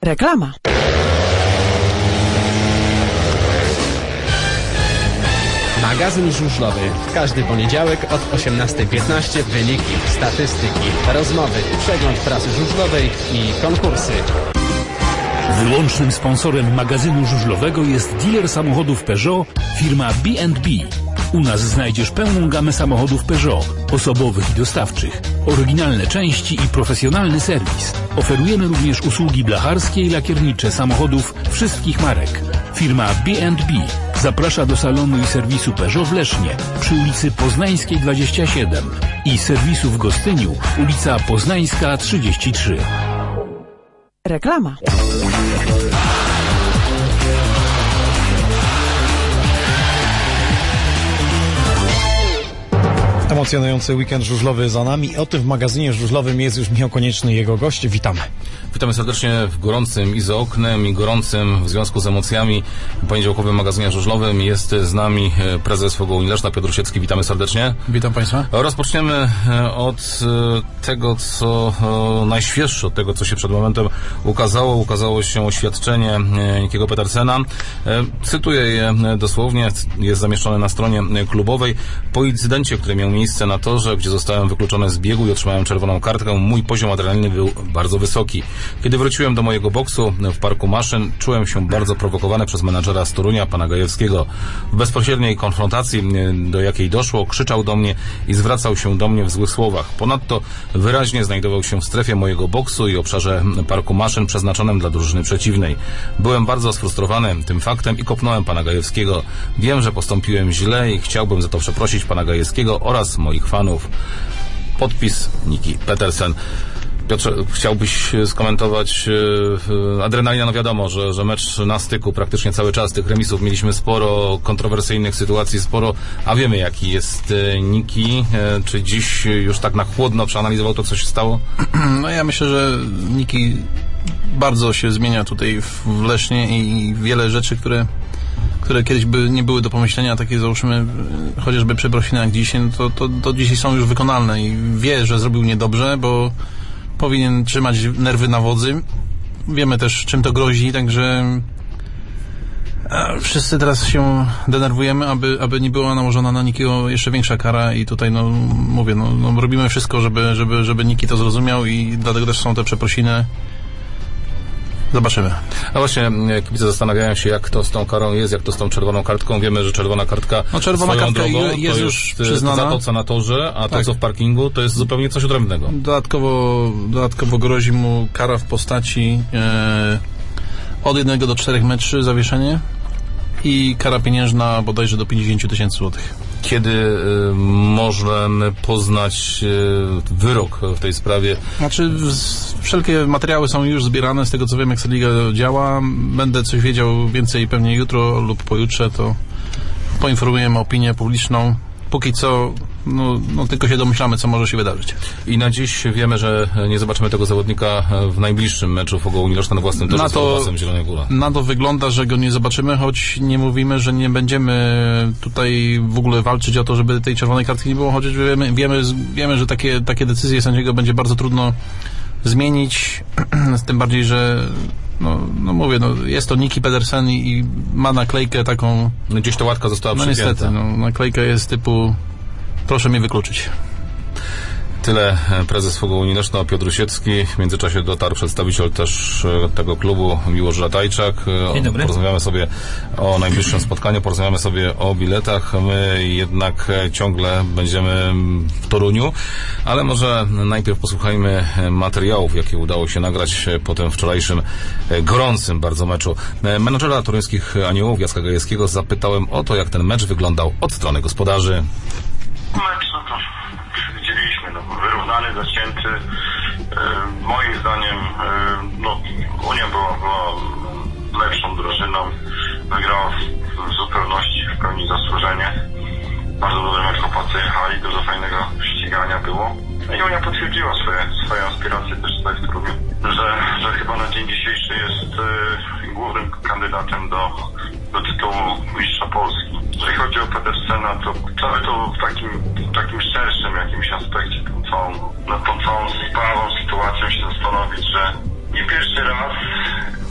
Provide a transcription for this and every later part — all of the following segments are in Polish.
Reklama. Magazyn żużlowy. W każdy poniedziałek od 18:15 wyniki, statystyki, rozmowy, przegląd prasy żużlowej i konkursy. Wyłącznym sponsorem magazynu żużlowego jest dealer samochodów Peugeot, firma B&B. U nas znajdziesz pełną gamę samochodów Peugeot, osobowych i dostawczych, oryginalne części i profesjonalny serwis. Oferujemy również usługi blacharskie i lakiernicze samochodów wszystkich marek. Firma B&B zaprasza do salonu i serwisu Peugeot w Lesznie przy ulicy Poznańskiej 27 i serwisu w Gostyniu, ulica Poznańska 33. Reklama. Emocjonujący weekend żużlowy za nami. O tym w magazynie żużlowym jest już Michał Konieczny i jego gość. Witamy. Witamy serdecznie w gorącym i za oknem, i gorącym w związku z emocjami poniedziałkowym magazynie żużlowym. Jest z nami prezes Fogołu Leszna, Piotr Siecki. Witamy serdecznie. Witam Państwa. Rozpoczniemy od tego, co najświeższe, od tego, co się przed momentem ukazało. Ukazało się oświadczenie Nikiego Petersena. Cytuję je dosłownie. Jest zamieszczone na stronie klubowej. Po incydencie, który miał miejsce na torze, gdzie zostałem wykluczony z biegu i otrzymałem czerwoną kartkę, mój poziom adrenaliny był bardzo wysoki. Kiedy wróciłem do mojego boksu w parku maszyn, czułem się bardzo prowokowany przez menadżera z Torunia, pana Gajewskiego. W bezpośredniej konfrontacji, do jakiej doszło, krzyczał do mnie i zwracał się do mnie w złych słowach. Ponadto wyraźnie znajdował się w strefie mojego boksu i obszarze parku maszyn przeznaczonym dla drużyny przeciwnej. Byłem bardzo sfrustrowany tym faktem i kopnąłem pana Gajewskiego. Wiem, że postąpiłem źle i chciałbym za to przeprosić pana Gajewskiego oraz moich fanów. Podpis Niki Petersen. Piotrze, chciałbyś skomentować adrenalina? No wiadomo, że mecz na styku praktycznie cały czas, tych remisów mieliśmy sporo, kontrowersyjnych sytuacji sporo, a wiemy jaki jest Niki. Czy dziś już tak na chłodno przeanalizował to, co się stało? No ja myślę, że Niki bardzo się zmienia tutaj w Lesznie i wiele rzeczy, które kiedyś by nie były do pomyślenia, takie załóżmy chociażby przeprosiny jak dzisiaj, no to dzisiaj są już wykonalne i wie, że zrobił niedobrze, bo powinien trzymać nerwy na wodzy. Wiemy też, czym to grozi, także wszyscy teraz się denerwujemy, aby nie była nałożona na Nikiego jeszcze większa kara i tutaj, no mówię, no robimy wszystko, żeby Niki to zrozumiał i dlatego też są te przeprosiny. Zobaczymy. A właśnie, kibice zastanawiają się, jak to z tą karą jest, jak to z tą czerwoną kartką. Wiemy, że czerwona kartka czerwona kartka drogą, jest już przyznana. Za to, co na torze, a to, co w parkingu, to jest zupełnie coś odrębnego. Dodatkowo grozi mu kara w postaci od 1 do 4 metrów zawieszenie i kara pieniężna bodajże do 50 000 złotych. Kiedy możemy poznać wyrok w tej sprawie? Znaczy, wszelkie materiały są już zbierane, z tego co wiem, jak Ekstraliga działa. Będę coś wiedział więcej pewnie jutro lub pojutrze, to poinformujemy opinię publiczną. Póki co, no tylko się domyślamy, co może się wydarzyć. I na dziś wiemy, że nie zobaczymy tego zawodnika w najbliższym meczu Fogołu Leszna na własnym torze z Podlasem Zielonej Góry. Na to wygląda, że go nie zobaczymy, choć nie mówimy, że nie będziemy tutaj w ogóle walczyć o to, żeby tej czerwonej kartki nie było, chociaż wiemy, że takie decyzje sędziego będzie bardzo trudno zmienić, tym bardziej, że mówię, jest to Niki Petersen i ma naklejkę taką... No gdzieś ta łatka została przypięta. Niestety, naklejka jest typu proszę mnie wykluczyć. Tyle prezes Fogołu Leszna Piotr Siecki. W międzyczasie dotarł przedstawiciel też tego klubu Miłosz Ratajczak. Dzień dobry. Porozmawiamy sobie o najbliższym spotkaniu, porozmawiamy sobie o biletach. My jednak ciągle będziemy w Toruniu, ale może najpierw posłuchajmy materiałów, jakie udało się nagrać po tym wczorajszym gorącym bardzo meczu. Menadżera toruńskich Aniołów Jacka Gajewskiego zapytałem o to, jak ten mecz wyglądał od strony gospodarzy. Mecz, widzieliśmy, wyrównany, zacięty. Moim zdaniem Unia była lepszą drużyną. Wygrała w zupełności, w pełni zasłużenie. Bardzo dobry mecz, chłopacy jechali, dużo fajnego ścigania było. I Unia potwierdziła swoje aspiracje też tutaj w Toruniu, że chyba na dzień dzisiejszy jest głównym kandydatem do tytułu mistrza Polski. Jeżeli chodzi o Petersena, to cały to w takim szerszym jakimś aspekcie, tą całą sprawą, sytuacją się zastanowić, że nie pierwszy raz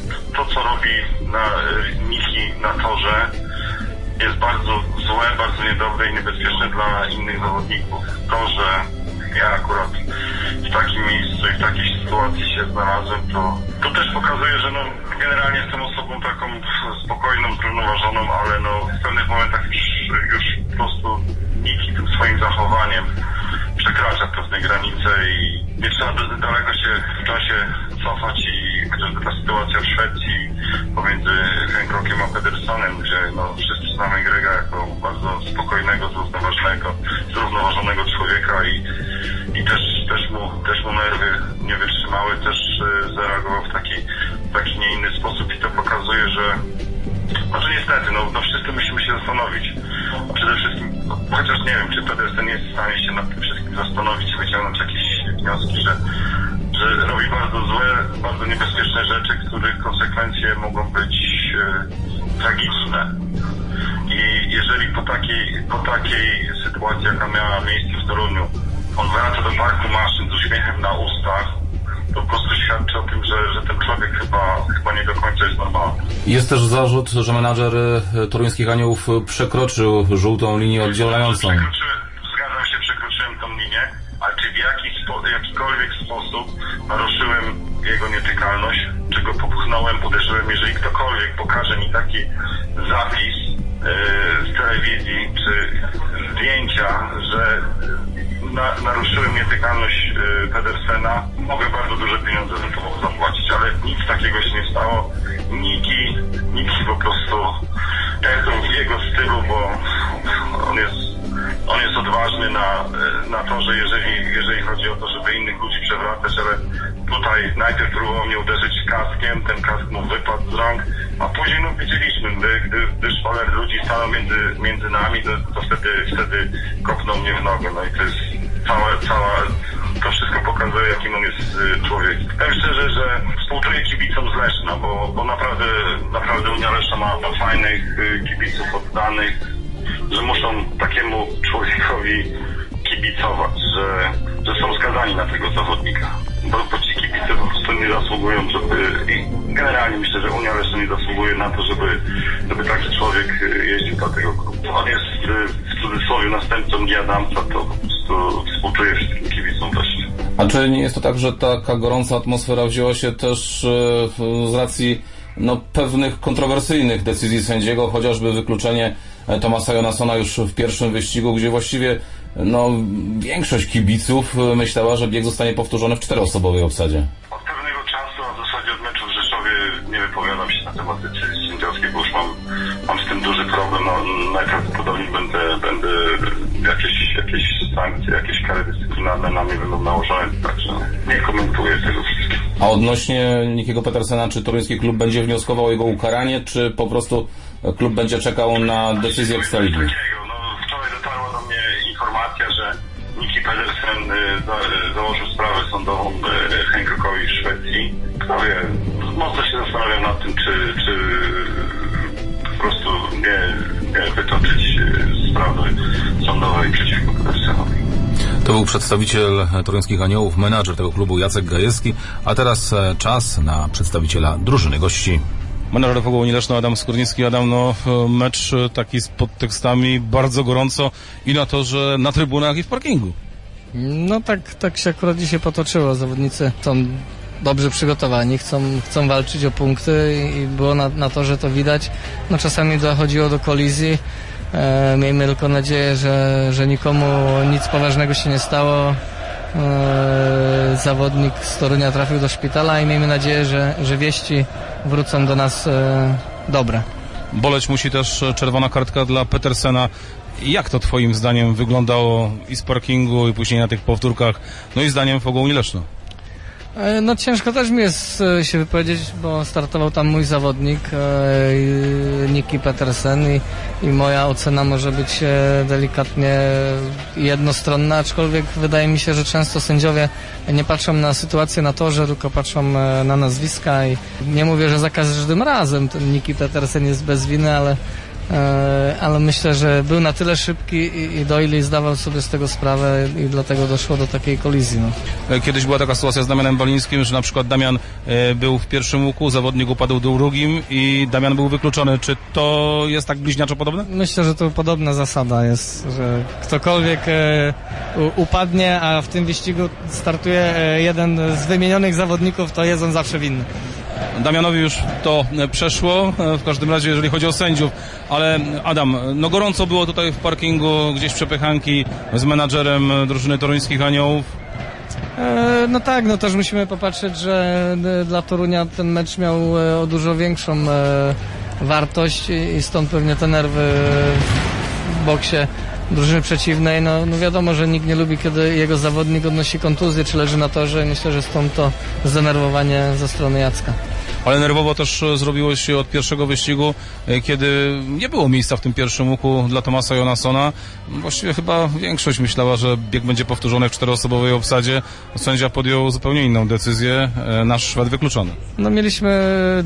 Niki na torze jest bardzo złe, bardzo niedobre i niebezpieczne dla innych zawodników. To, że ja akurat w takim miejscu i w takiej sytuacji się znalazłem, to też pokazuje, że generalnie jestem osobą taką spokojną, zrównoważoną, ale w pewnych momentach już po prostu Niki tym swoim zachowaniem przekracza pewne granice i nie trzeba daleko się w czasie cofać i chociażby ta sytuacja w Szwecji pomiędzy Hancockiem a Pedersenem, gdzie wszyscy znamy Grega jako bardzo spokojnego, zrównoważonego człowieka i też mu nerwy nie wytrzymały, też zareagował w taki nie inny sposób i to pokazuje, że niestety, wszyscy musimy się zastanowić. Przede wszystkim, chociaż nie wiem, czy Pedersen jest w stanie się nad tym wszystkim zastanowić i wyciągnąć jakieś wnioski, że robi bardzo złe, bardzo niebezpieczne rzeczy, których konsekwencje mogą być tragiczne. I jeżeli po takiej sytuacji, jaka miała miejsce w Toruniu, on wraca do parku maszyn z uśmiechem na ustach, to po prostu świadczy o tym, że ten człowiek chyba nie do końca jest normalny. Jest też zarzut, że menadżer toruńskich Aniołów przekroczył żółtą linię oddzielającą. Zgadzam się, przekroczyłem tą linię, ale czy w jakikolwiek sposób naruszyłem jego nietykalność, czy go popchnąłem, uderzyłem, jeżeli ktokolwiek pokaże mi taki zapis z telewizji, czy zdjęcia, że naruszyłem nietykalność Pedersena, mogę bardzo duże pieniądze za to zapłacić, ale nic takiego się nie stało. Niki po prostu, ja jestem w jego stylu, bo on jest odważny na to, że jeżeli chodzi o to, żeby innych ludzi przewracać, ale tutaj najpierw próbował mnie uderzyć kaskiem, ten kask mu wypadł z rąk, a później wiedzieliśmy, gdy szwaler ludzi stanął między nami, to wtedy kopnął mnie w nogę. I to jest to wszystko pokazuje, jakim on jest człowiek. Powiem szczerze, że współczuję kibicom z Leszna, bo naprawdę Unia Leszna ma fajnych kibiców oddanych, że muszą takiemu człowiekowi kibicować, że są skazani na tego zawodnika. Bo ci kibice po prostu nie zasługują, generalnie myślę, że Unia Leszna nie zasługuje na to, żeby taki człowiek jeździł do tego klubu. On jest w cudzysłowie następcą Adamsa, to po prostu współczuję wszystkim kibicom Leszna. A czy nie jest to tak, że taka gorąca atmosfera wzięła się też z racji pewnych kontrowersyjnych decyzji sędziego, chociażby wykluczenie Thomasa Jonassona już w pierwszym wyścigu, gdzie właściwie większość kibiców myślała, że bieg zostanie powtórzony w 4-osobowej obsadzie. Od pewnego czasu, a w zasadzie od meczu w Rzeszowie, nie wypowiadam się na temat decyzji sędziowskiej, bo już mam z tym duży problem. Najprawdopodobniej będę jakieś sankcje, jakieś kary dyscyplinarne na mnie będą nałożone, także nie komentuję tego wszystkiego. A odnośnie Nikiego Pedersena, czy toruński klub będzie wnioskował o jego ukaranie, czy po prostu klub będzie czekał na decyzję Ekstraligi? Wczoraj dotarła do mnie informacja, że Niki Pedersen założył sprawę sądową Hancockowi w Szwecji. Mocno się zastanawiam nad tym, czy po prostu nie wytoczyć sprawy sądowej przeciwko Pedersenowi. To był przedstawiciel Toruńskich Aniołów, menadżer tego klubu Jacek Gajewski, a teraz czas na przedstawiciela drużyny gości. Menadżer Unii Leszno Adam Skórnicki. Adam, mecz taki z podtekstami, bardzo gorąco i na torze, na trybunach i w parkingu. Tak się akurat dzisiaj potoczyło. Zawodnicy są dobrze przygotowani, chcą walczyć o punkty i było na torze to widać. Czasami dochodziło do kolizji. Miejmy tylko nadzieję, że nikomu nic poważnego się nie stało. Zawodnik z Torunia trafił do szpitala i miejmy nadzieję, że wieści wrócą do nas dobre. Boleć musi też czerwona kartka dla Pedersena. Jak to twoim zdaniem wyglądało i z parkingu, i później na tych powtórkach, i zdaniem Unii Leszno? Ciężko też mi jest się wypowiedzieć, bo startował tam mój zawodnik Niki Pedersen i moja ocena może być delikatnie jednostronna, aczkolwiek wydaje mi się, że często sędziowie nie patrzą na sytuację na torze, tylko patrzą na nazwiska i nie mówię, że za każdym razem ten Niki Pedersen jest bez winy, ale ale myślę, że był na tyle szybki i Doyle zdawał sobie z tego sprawę i dlatego doszło do takiej kolizji. No. Kiedyś była taka sytuacja z Damianem Balińskim, że na przykład Damian był w pierwszym łuku, zawodnik upadł do drugim i Damian był wykluczony. Czy to jest tak bliźniaczo podobne? Myślę, że to podobna zasada jest, że ktokolwiek upadnie, a w tym wyścigu startuje jeden z wymienionych zawodników, to jest on zawsze winny. Damianowi już to przeszło, w każdym razie jeżeli chodzi o sędziów, ale Adam, no gorąco było tutaj w parkingu, gdzieś przepychanki z menadżerem drużyny toruńskich Aniołów. No tak, no też musimy popatrzeć, że dla Torunia ten mecz miał o dużo większą wartość i stąd pewnie te nerwy w boksie drużyny przeciwnej. No wiadomo, że nikt nie lubi, kiedy jego zawodnik odnosi kontuzję, czy leży na torze. Myślę, że stąd to zdenerwowanie ze strony Jacka. Ale nerwowo też zrobiło się od pierwszego wyścigu, kiedy nie było miejsca w tym pierwszym łuku dla Tomasa Jonassona. Właściwie chyba większość myślała, że bieg będzie powtórzony w 4-osobowej obsadzie. Sędzia podjął zupełnie inną decyzję. Nasz Szwed wykluczony. No mieliśmy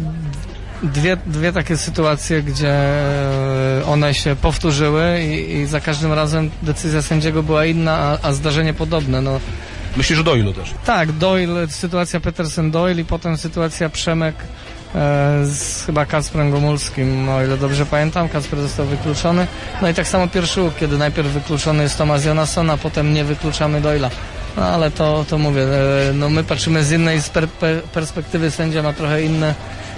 dwie takie sytuacje, gdzie one się powtórzyły i za każdym razem decyzja sędziego była inna, a zdarzenie podobne. No. Myślisz o Doyle'u też? Tak, Doyle, sytuacja Petersen-Doyle i potem sytuacja Przemek z chyba Kacprem Gomulskim, o ile dobrze pamiętam. Kacper został wykluczony. No i tak samo pierwszy łuk, kiedy najpierw wykluczony jest Tomas Jonasson, a potem nie wykluczamy Doyle'a. No ale to mówię, no my patrzymy z innej perspektywy, sędzia ma trochę inny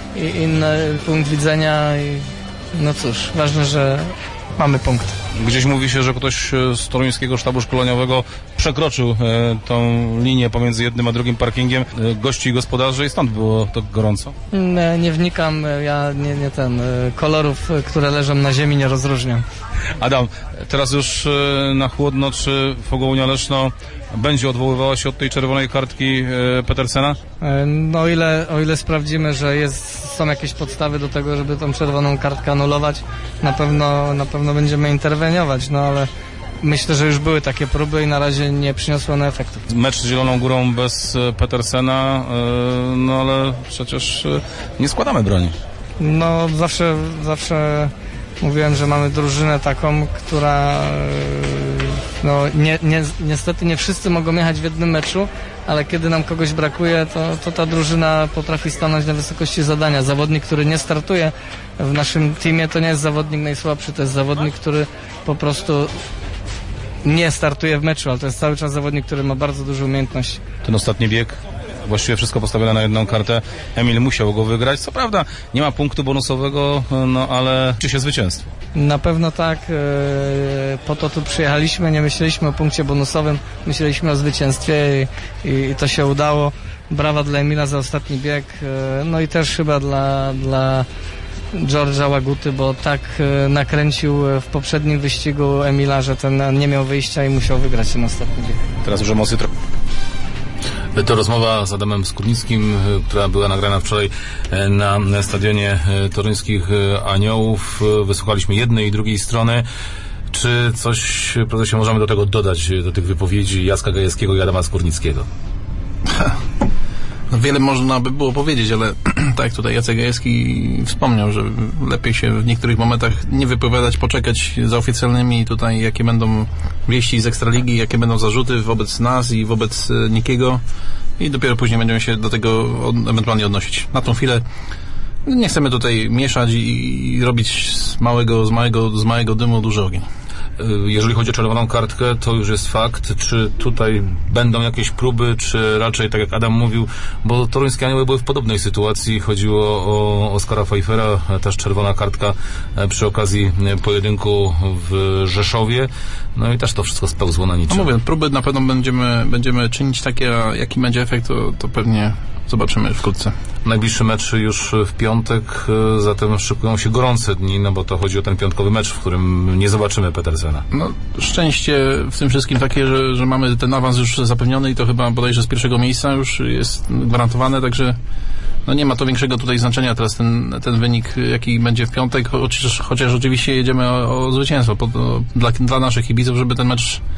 punkt widzenia i no cóż, ważne, że mamy punkt. Gdzieś mówi się, że ktoś z toruńskiego sztabu szkoleniowego przekroczył tą linię pomiędzy jednym a drugim parkingiem gości i gospodarzy i stąd było to gorąco? Nie wnikam, ja nie kolorów, które leżą na ziemi, nie rozróżniam. Adam, teraz już na chłodno, czy Fogounia Leszno będzie odwoływała się od tej czerwonej kartki Petersena? No o ile sprawdzimy, że są jakieś podstawy do tego, żeby tą czerwoną kartkę anulować, na pewno będziemy interweniować, no ale myślę, że już były takie próby i na razie nie przyniosły one efektu. Mecz z Zieloną Górą bez Petersena, no ale przecież nie składamy broni. No zawsze mówiłem, że mamy drużynę taką, która no niestety nie wszyscy mogą jechać w jednym meczu, ale kiedy nam kogoś brakuje, to ta drużyna potrafi stanąć na wysokości zadania. Zawodnik, który nie startuje w naszym teamie, to nie jest zawodnik najsłabszy, to jest zawodnik, który po prostu nie startuje w meczu, ale to jest cały czas zawodnik, który ma bardzo dużą umiejętność. Ten ostatni bieg, właściwie wszystko postawione na jedną kartę. Emil musiał go wygrać. Co prawda nie ma punktu bonusowego, no ale liczy się zwycięstwo. Na pewno tak. Po to tu przyjechaliśmy. Nie myśleliśmy o punkcie bonusowym. Myśleliśmy o zwycięstwie i to się udało. Brawa dla Emila za ostatni bieg. No i też chyba dla George'a Łaguty, bo tak nakręcił w poprzednim wyścigu Emila, że ten nie miał wyjścia i musiał wygrać ten ostatni bieg. Teraz już emocje To rozmowa z Adamem Skórnickim, która była nagrana wczoraj na stadionie toruńskich Aniołów. Wysłuchaliśmy jednej i drugiej strony. Czy coś, prezesie, możemy do tego dodać, do tych wypowiedzi Jacka Gajewskiego i Adama Skórnickiego? No wiele można by było powiedzieć, ale tak jak tutaj Jacek Gajewski wspomniał, że lepiej się w niektórych momentach nie wypowiadać, poczekać za oficjalnymi tutaj, jakie będą wieści z Ekstraligi, jakie będą zarzuty wobec nas i wobec Nikiego i dopiero później będziemy się do tego ewentualnie odnosić. Na tą chwilę nie chcemy tutaj mieszać i robić z małego dymu duży ogień. Jeżeli chodzi o czerwoną kartkę, to już jest fakt. Czy tutaj będą jakieś próby, czy raczej, tak jak Adam mówił, bo toruńskie Anioły były w podobnej sytuacji. Chodziło o Oskara Pfeiffera, też czerwona kartka przy okazji pojedynku w Rzeszowie. No i też to wszystko spełzło na niczym. No mówię, próby na pewno będziemy czynić takie, a jaki będzie efekt, to pewnie zobaczymy wkrótce. Najbliższy mecz już w piątek, zatem szykują się gorące dni, no bo to chodzi o ten piątkowy mecz, w którym nie zobaczymy Petersena. No, szczęście w tym wszystkim takie, że mamy ten awans już zapewniony i to chyba bodajże z pierwszego miejsca już jest gwarantowane, także no nie ma to większego tutaj znaczenia teraz ten wynik, jaki będzie w piątek, chociaż oczywiście jedziemy o zwycięstwo dla naszych kibiców, żeby ten mecz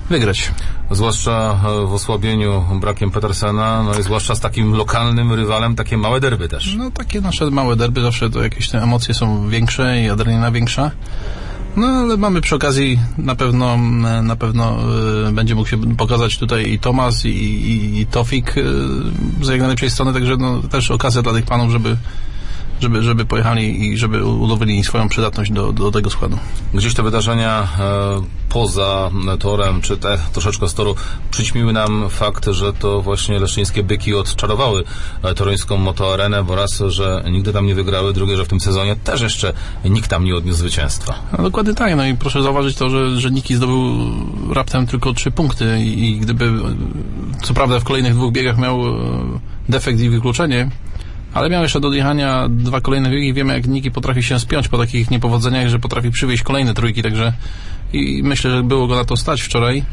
wygrać. Zwłaszcza w osłabieniu brakiem Petersena, no i zwłaszcza z takim lokalnym rywalem, takie małe derby też. No takie nasze małe derby, zawsze to jakieś te emocje są większe i adrenalina większa. No ale mamy przy okazji na pewno będzie mógł się pokazać tutaj i Tomasz i Tofik z jak najlepszej strony, także no, też okazja dla tych panów, żeby pojechali i żeby udowodnili swoją przydatność do tego składu. Gdzieś te wydarzenia poza torem, czy te troszeczkę z toru, przyćmiły nam fakt, że to właśnie leszczyńskie byki odczarowały toruńską motoarenę, bo raz, że nigdy tam nie wygrały, drugie, że w tym sezonie też jeszcze nikt tam nie odniósł zwycięstwa. No dokładnie tak, no i proszę zauważyć to, że Niki zdobył raptem tylko 3 punkty i gdyby, co prawda w kolejnych 2 biegach miał defekt i wykluczenie, ale miał jeszcze do odjechania 2 kolejne biegi. Wiemy, jak Niki potrafi się spiąć po takich niepowodzeniach, że potrafi przywieźć kolejne trójki, także i myślę, że było go na to stać wczoraj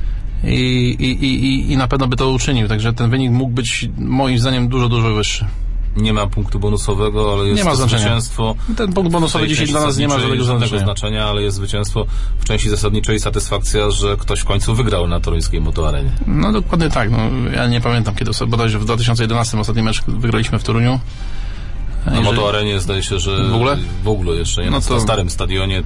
i na pewno by to uczynił, także ten wynik mógł być moim zdaniem dużo wyższy. Nie ma punktu bonusowego, ale jest nie ma zwycięstwo. Ten punkt bonusowy dzisiaj dla nas nie ma żadnego znaczenia, ale jest zwycięstwo w części zasadniczej i satysfakcja, że ktoś w końcu wygrał na toruńskiej motoarenie. No dokładnie tak. No, ja nie pamiętam kiedy, bodajże w 2011 ostatni mecz wygraliśmy w Toruniu. Na motoarenie zdaje się, że w ogóle jeszcze nie, no to, na starym stadionie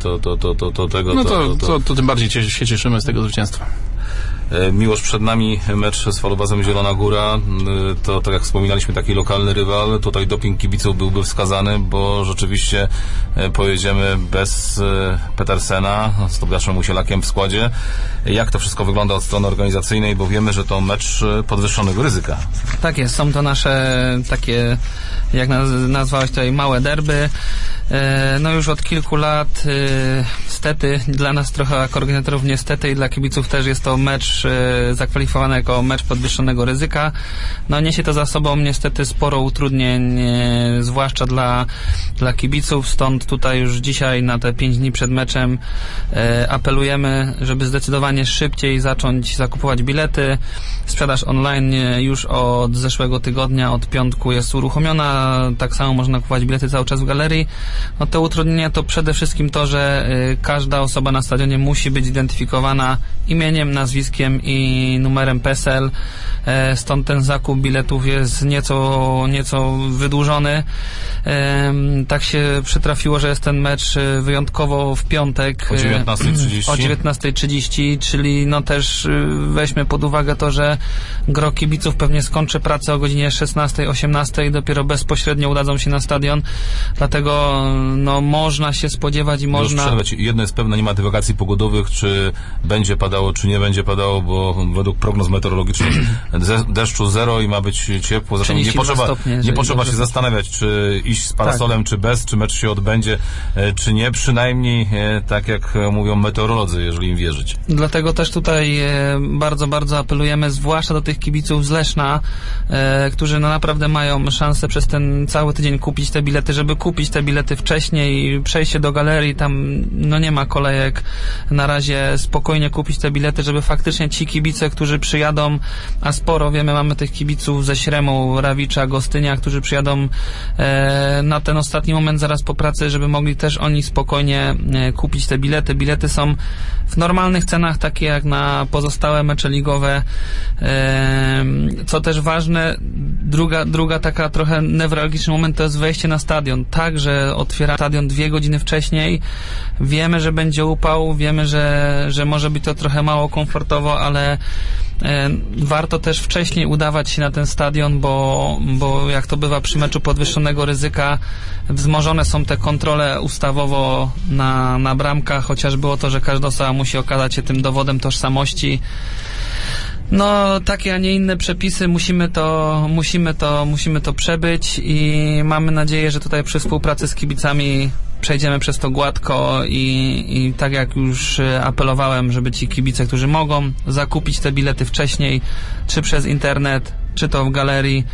to tym bardziej się cieszymy z tego zwycięstwa. Miłosz, przed nami mecz z Falubazem Zielona Góra. To, tak jak wspominaliśmy, taki lokalny rywal. Tutaj doping kibiców byłby wskazany, bo rzeczywiście pojedziemy bez Petersena, z Tobiaszem Musielakiem w składzie. Jak to wszystko wygląda od strony organizacyjnej, bo wiemy, że to mecz podwyższonego ryzyka. Tak jest, są to nasze takie, jak nazwałeś tutaj, małe derby. No już od kilku lat, niestety, dla nas trochę jako organizatorów niestety i dla kibiców też jest to mecz zakwalifikowany jako mecz podwyższonego ryzyka. No niesie to za sobą niestety sporo utrudnień, zwłaszcza dla kibiców, stąd tutaj już dzisiaj na te 5 dni przed meczem apelujemy, żeby zdecydowanie szybciej zacząć zakupować bilety. Sprzedaż online już od zeszłego tygodnia, od piątku jest uruchomiona, tak samo można kupować bilety cały czas w galerii. No te utrudnienia to przede wszystkim to, że każda osoba na stadionie musi być zidentyfikowana imieniem, nazwiskiem i numerem PESEL, stąd ten zakup biletów jest nieco wydłużony. Tak się przytrafiło, że jest ten mecz wyjątkowo w piątek o 19:30. O 19:30, czyli no też weźmy pod uwagę to, że gro kibiców pewnie skończy pracę o godzinie 16, 18 i dopiero bezpośrednio udadzą się na stadion, dlatego no można się spodziewać i można... Jedno jest pewne, nie ma dywagacji pogodowych, czy będzie padało, czy nie będzie padało, bo według prognoz meteorologicznych deszczu 0 i ma być ciepło, zatem nie potrzeba się zastanawiać, czy iść z parasolem, czy bez, czy mecz się odbędzie, czy nie, przynajmniej tak jak mówią meteorolodzy, jeżeli im wierzyć. Dlatego też tutaj bardzo, bardzo apelujemy, zwłaszcza do tych kibiców z Leszna, którzy no naprawdę mają szansę przez ten cały tydzień kupić te bilety, żeby kupić te bilety wcześniej, przejść się do galerii, tam no nie ma kolejek, na razie spokojnie kupić te bilety, żeby faktycznie ci kibice, którzy przyjadą, a sporo wiemy, mamy tych kibiców ze Śremu, Rawicza, Gostynia, którzy przyjadą na ten ostatni moment zaraz po pracy, żeby mogli też oni spokojnie kupić te bilety. Bilety są w normalnych cenach, takie jak na pozostałe mecze ligowe. Co też ważne, druga taka trochę newralgiczny moment to jest wejście na stadion. Tak, że otwiera stadion 2 godziny wcześniej. Wiemy, że będzie upał, wiemy, że może być to trochę mało komfortowo, ale warto też wcześniej udawać się na ten stadion, bo jak to bywa przy meczu podwyższonego ryzyka, wzmożone są te kontrole ustawowo na bramkach, chociaż było to, że każda osoba musi okazać się tym dowodem tożsamości. No, takie, a nie inne przepisy, musimy to przebyć i mamy nadzieję, że tutaj przy współpracy z kibicami przejdziemy przez to gładko i tak jak już apelowałem, żeby ci kibice, którzy mogą zakupić te bilety wcześniej, czy przez internet, czy to w galerii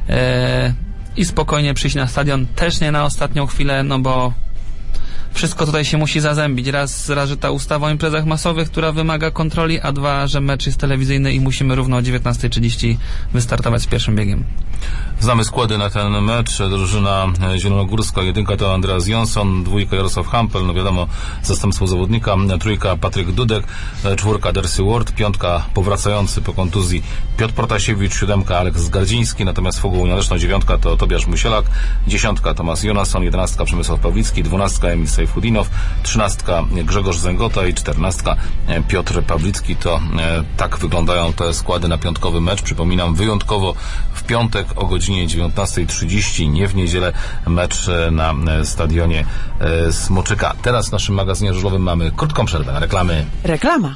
i spokojnie przyjść na stadion, też nie na ostatnią chwilę, no bo wszystko tutaj się musi zazębić. Raz, że ta ustawa o imprezach masowych, która wymaga kontroli, a 2, że mecz jest telewizyjny i musimy równo o 19:30 wystartować z pierwszym biegiem. Znamy składy na ten mecz. Drużyna zielonogórska, 1 to Andreas Jonsson, 2 Jarosław Hampel, no wiadomo, zastępstwo zawodnika, 3 Patryk Dudek, 4 Dercy Ward, 5 powracający po kontuzji Piotr Protasiewicz, 7 Aleks Gardziński, natomiast Fogą Unia Leszno 9 to Tobiasz Musielak, 10 Tomasz Jonasson, 11 Przemysław Pawlicki, 12 Emil Sejfudinow, 13 Grzegorz Zęgota i 14 Piotr Pawlicki. To tak wyglądają te składy na piątkowy mecz. Przypominam, wyjątkowo w piątek o godzinie 19:30, nie w niedzielę, mecz na stadionie Smoczyka. Teraz w naszym magazynie żużlowym mamy krótką przerwę na reklamy. Reklama.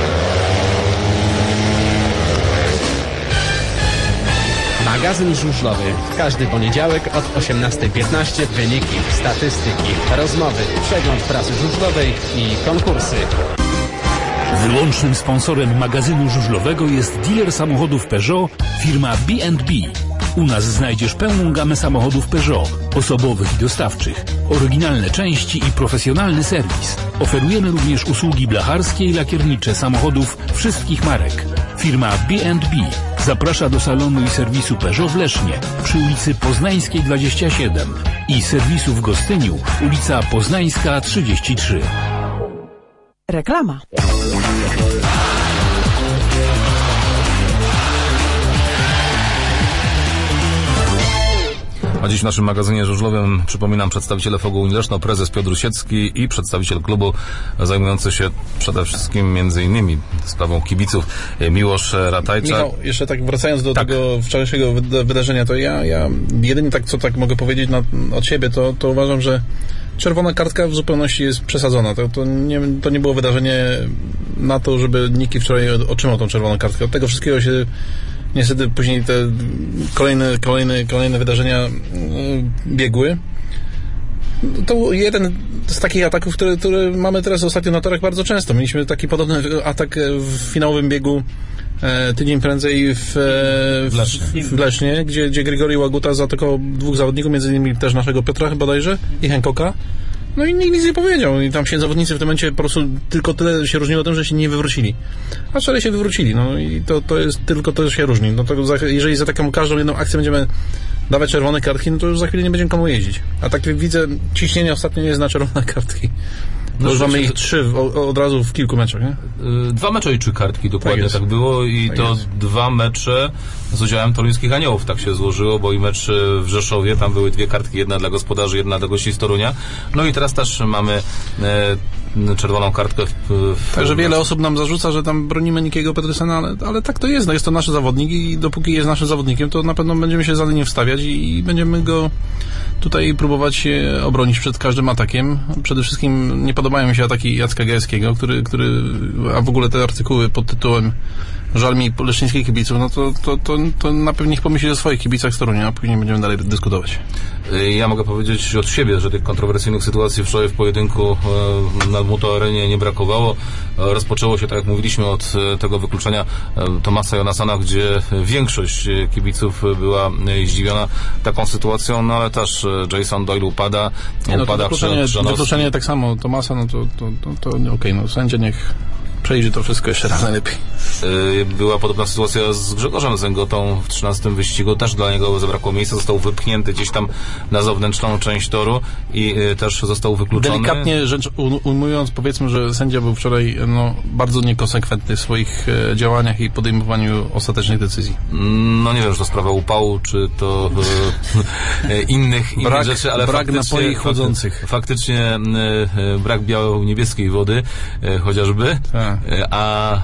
Magazyn żużlowy. Każdy poniedziałek od 18:15 wyniki, statystyki, rozmowy, przegląd prasy żużlowej i konkursy. Wyłącznym sponsorem magazynu żużlowego jest dealer samochodów Peugeot, firma B&B. U nas znajdziesz pełną gamę samochodów Peugeot, osobowych i dostawczych, oryginalne części i profesjonalny serwis. Oferujemy również usługi blacharskie i lakiernicze samochodów wszystkich marek. Firma B&B zaprasza do salonu i serwisu Peugeot w Lesznie przy ulicy Poznańskiej 27 i serwisu w Gostyniu, ulica Poznańska 33. Reklama. A dziś w naszym magazynie żużlowym, przypominam, przedstawiciele Fogu Unii Leszno, prezes Piotr Siecki i przedstawiciel klubu zajmujący się przede wszystkim między innymi sprawą kibiców Miłosz Ratajczak. Michał, jeszcze tak wracając do tego wczorajszego wydarzenia, to ja jedynie tak, co tak mogę powiedzieć od siebie, to uważam, że czerwona kartka w zupełności jest przesadzona. To nie było wydarzenie na to, żeby Niki wczoraj otrzymał tą czerwoną kartkę. Od tego wszystkiego się niestety później te kolejne wydarzenia biegły. To był jeden z takich ataków, które mamy teraz ostatnio na torach bardzo często. Mieliśmy taki podobny atak w finałowym biegu tydzień prędzej w Lesznie, gdzie Grigori Łaguta zaatakował 2 zawodników, między innymi też naszego Piotra bodajże i Hancocka. No i nikt nic nie powiedział. I tam się zawodnicy w tym momencie po prostu tylko tyle się różniło tym, że się nie wywrócili. A wczoraj się wywrócili. No i to jest tylko to, że się różni. No to jeżeli za taką każdą jedną akcję będziemy dawać czerwone kartki, no to już za chwilę nie będziemy komu jeździć. A tak widzę, ciśnienie ostatnio nie jest na czerwone kartki. No już mamy ich 3 od razu w kilku meczach, nie? 2 mecze i 3 kartki, dokładnie tak było i tak to jest. 2 mecze z udziałem Toruńskich Aniołów, tak się złożyło, bo i mecz w Rzeszowie, tam były 2 kartki, jedna dla gospodarzy, jedna dla gości z Torunia. No i teraz też mamy czerwoną kartkę Także wiele osób nam zarzuca, że tam bronimy Nikiego Petersena, ale tak to jest. No jest to nasz zawodnik i dopóki jest naszym zawodnikiem, to na pewno będziemy się za nie wstawiać i będziemy go tutaj próbować obronić przed każdym atakiem. Przede wszystkim nie podobają mi się ataki Jacka Gajewskiego, a w ogóle te artykuły pod tytułem żal mi leszczyńskich kibiców, no to na pewno niech pomyśli o swoich kibicach z Torunia, a później będziemy dalej dyskutować. Ja mogę powiedzieć od siebie, że tych kontrowersyjnych sytuacji wczoraj w pojedynku na Moto Arenie nie brakowało. Rozpoczęło się, tak jak mówiliśmy, od tego wykluczenia Tomasa Jonassona, gdzie większość kibiców była zdziwiona taką sytuacją, no ale też Jason Doyle upada wykluczenie tak samo Tomasa, no to okej, no sędzia niech przejrzy to wszystko jeszcze raz najlepiej. Była podobna sytuacja z Grzegorzem Zęgotą w 13. wyścigu. Też dla niego zabrakło miejsca. Został wypchnięty gdzieś tam na zewnętrzną część toru i też został wykluczony. Delikatnie rzecz ujmując, powiedzmy, że sędzia był wczoraj bardzo niekonsekwentny w swoich działaniach i podejmowaniu ostatecznych decyzji. No nie wiem, czy to sprawa upału, czy to innych rzeczy, ale brak napoi chłodzących. Faktycznie brak biało-niebieskiej wody chociażby. Tak. A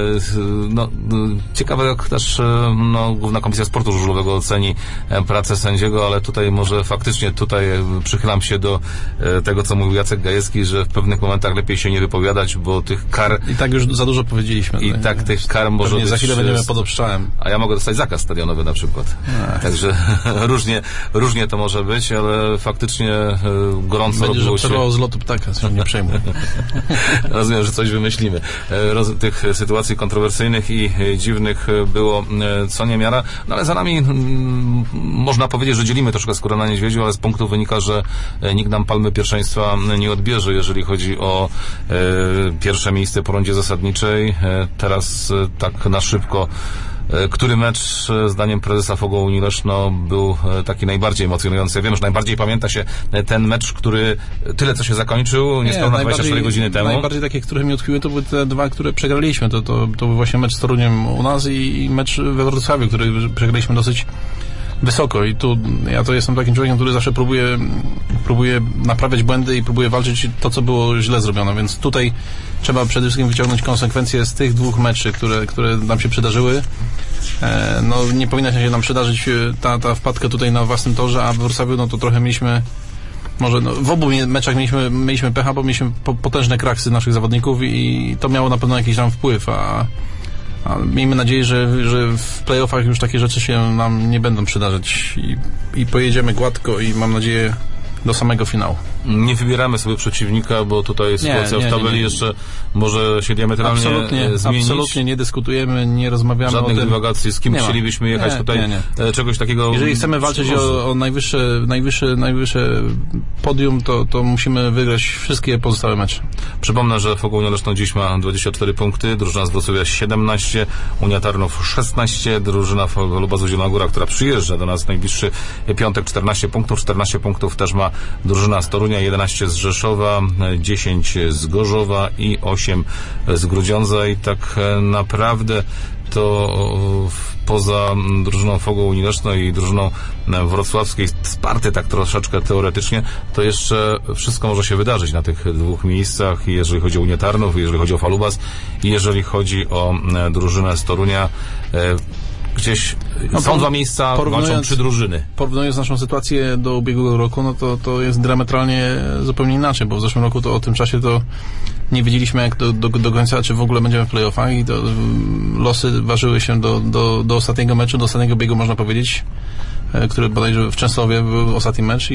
ciekawe, jak też Główna Komisja Sportu Żużlowego oceni pracę sędziego, ale tutaj może faktycznie przychylam się do tego, co mówił Jacek Gajewski, że w pewnych momentach lepiej się nie wypowiadać, bo tych kar... I tak już za dużo powiedzieliśmy. I tak tych kar może być... za chwilę będziemy pod obstrzałem. A ja mogę dostać zakaz stadionowy na przykład. Także różnie to może być, ale faktycznie gorąco robiło się... Będzie, że przerwało z lotu ptaka, się nie przejmuj. Rozumiem, że coś wymyślimy. Tych sytuacji kontrowersyjnych i dziwnych było co niemiara, no ale za nami można powiedzieć, że dzielimy troszkę skórę na niedźwiedziu, ale z punktu wynika, że nikt nam palmy pierwszeństwa nie odbierze, jeżeli chodzi o pierwsze miejsce po rundzie zasadniczej. Teraz tak na szybko Który mecz zdaniem prezesa Fogo Unii Leszno był taki najbardziej emocjonujący? Ja wiem, że najbardziej pamięta się ten mecz, który tyle co się zakończył, niespełna 24 godziny temu. Najbardziej takie, które mi utkwiły, to były te dwa, które przegraliśmy. To był właśnie mecz z Toruniem u nas i mecz we Wrocławiu, który przegraliśmy dosyć wysoko i tu ja to jestem takim człowiekiem, który zawsze próbuje naprawiać błędy i próbuje walczyć to, co było źle zrobione, więc tutaj trzeba przede wszystkim wyciągnąć konsekwencje z tych dwóch meczy, które nam się przydarzyły. No nie powinna się nam przydarzyć ta wpadka tutaj na własnym torze, a w Wrocławiu no to trochę mieliśmy w obu meczach mieliśmy pecha, bo mieliśmy potężne kraksy naszych zawodników i to miało na pewno jakiś tam wpływ, a miejmy nadzieję, że w play-offach już takie rzeczy się nam nie będą przydarzać i pojedziemy gładko i mam nadzieję do samego finału. Nie wybieramy sobie przeciwnika, bo tutaj sytuacja w tabeli jeszcze może się diametralnie zmienić. Absolutnie nie dyskutujemy, nie rozmawiamy żadnych o tym. Dywagacji, z kim chcielibyśmy jechać tutaj, czegoś takiego. Jeżeli chcemy walczyć o najwyższe podium, to musimy wygrać wszystkie pozostałe mecze. Przypomnę, że Fogo Unia Leszno dziś ma 24 punkty, drużyna z Wrocławia 17, Unia Tarnów 16, drużyna Lubazu Zielona Góra, która przyjeżdża do nas w najbliższy piątek, 14 punktów też ma drużyna z Torunia, 11 z Rzeszowa, 10 z Gorzowa i 8 z Grudziądza i tak naprawdę to poza drużyną Fogo Unii Leszno i drużyną wrocławskiej, wsparte tak troszeczkę teoretycznie, to jeszcze wszystko może się wydarzyć na tych dwóch miejscach, jeżeli chodzi o Unię Tarnów, jeżeli chodzi o Falubas i jeżeli chodzi o drużynę z Torunia. Gdzieś są dwa miejsca, walczą 3 drużyny. Porównując naszą sytuację do ubiegłego roku, no to jest diametralnie zupełnie inaczej, bo w zeszłym roku to o tym czasie to nie wiedzieliśmy jak do końca, czy w ogóle będziemy w play-offach i to losy ważyły się do ostatniego meczu, do ostatniego biegu można powiedzieć, który bodajże w Częstochowie był ostatni mecz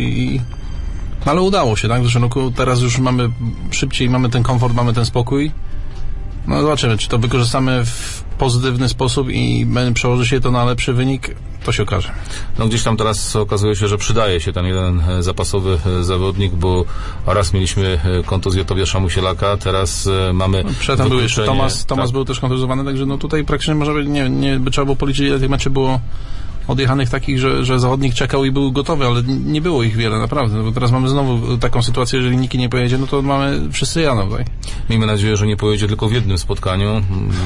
ale udało się, tak? W zeszłym roku teraz już mamy szybciej, mamy ten komfort, mamy ten spokój. No zobaczymy, czy to wykorzystamy w pozytywny sposób i przełoży się to na lepszy wynik, to się okaże. No gdzieś tam teraz okazuje się, że przydaje się ten jeden zapasowy zawodnik, bo raz mieliśmy kontuzję Tobiasza Musielaka, teraz mamy przedtem był jeszcze Tomasz był też kontuzowany, także no tutaj praktycznie może nie by trzeba było policzyć, ile tych meczy było odjechanych takich, że zawodnik czekał i był gotowy, ale nie było ich wiele, naprawdę, bo teraz mamy znowu taką sytuację, jeżeli nikt nie pojedzie, no to wszyscy jadą tutaj. Miejmy nadzieję, że nie pojedzie tylko w jednym spotkaniu.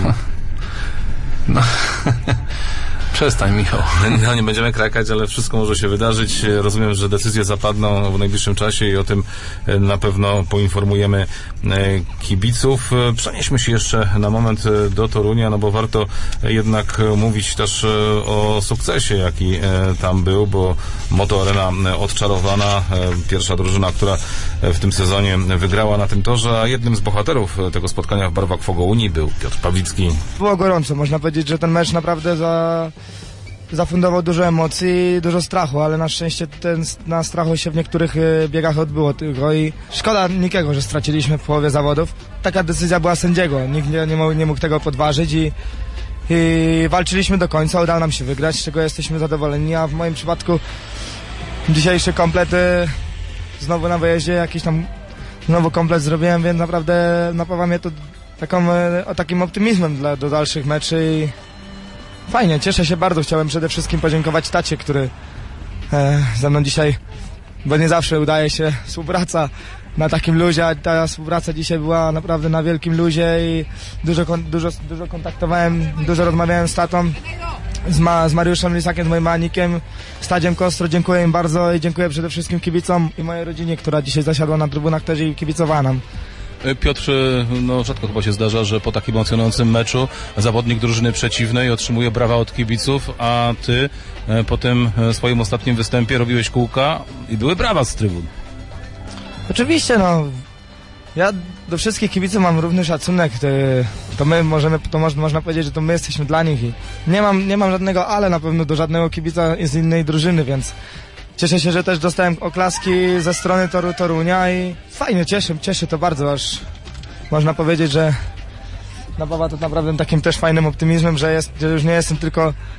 No. Przestań, Michał. No, nie będziemy krakać, ale wszystko może się wydarzyć. Rozumiem, że decyzje zapadną w najbliższym czasie i o tym na pewno poinformujemy kibiców. Przenieśmy się jeszcze na moment do Torunia, no bo warto jednak mówić też o sukcesie, jaki tam był, bo Moto Arena odczarowana. Pierwsza drużyna, która w tym sezonie wygrała na tym torze, a jednym z bohaterów tego spotkania w barwach Fogo Unii był Piotr Pawlicki. Było gorąco, można powiedzieć, że ten mecz naprawdę zafundował dużo emocji, dużo strachu, ale na szczęście na strachu się w niektórych biegach odbyło tylko i szkoda Nikiego, że straciliśmy w połowie zawodów. Taka decyzja była sędziego, nikt nie mógł tego podważyć i walczyliśmy do końca, udało nam się wygrać, z czego jesteśmy zadowoleni, a w moim przypadku dzisiejszy komplet znowu na wyjeździe jakiś tam znowu komplet zrobiłem, więc naprawdę napawa mnie to takim optymizmem do dalszych meczy i fajnie, cieszę się bardzo. Chciałem przede wszystkim podziękować tacie, który ze mną dzisiaj, bo nie zawsze udaje się współpraca na takim luzie, a ta współpraca dzisiaj była naprawdę na wielkim luzie i dużo kontaktowałem, dużo rozmawiałem z tatą, z Mariuszem Lisakiem, z moim Anikiem, z Tadziem Kostro. Dziękuję im bardzo i dziękuję przede wszystkim kibicom i mojej rodzinie, która dzisiaj zasiadła na trybunach też i kibicowała nam. Piotrze, no rzadko chyba się zdarza, że po takim emocjonującym meczu zawodnik drużyny przeciwnej otrzymuje brawa od kibiców, a ty po tym swoim ostatnim występie robiłeś kółka i były brawa z trybun. Oczywiście, no. Ja do wszystkich kibiców mam równy szacunek. Można powiedzieć, że to my jesteśmy dla nich i nie mam żadnego ale na pewno do żadnego kibica z innej drużyny, więc cieszę się, że też dostałem oklaski ze strony Torunia i fajnie, cieszy to bardzo, aż można powiedzieć, że napawa to naprawdę takim też fajnym optymizmem, że już nie jestem tylko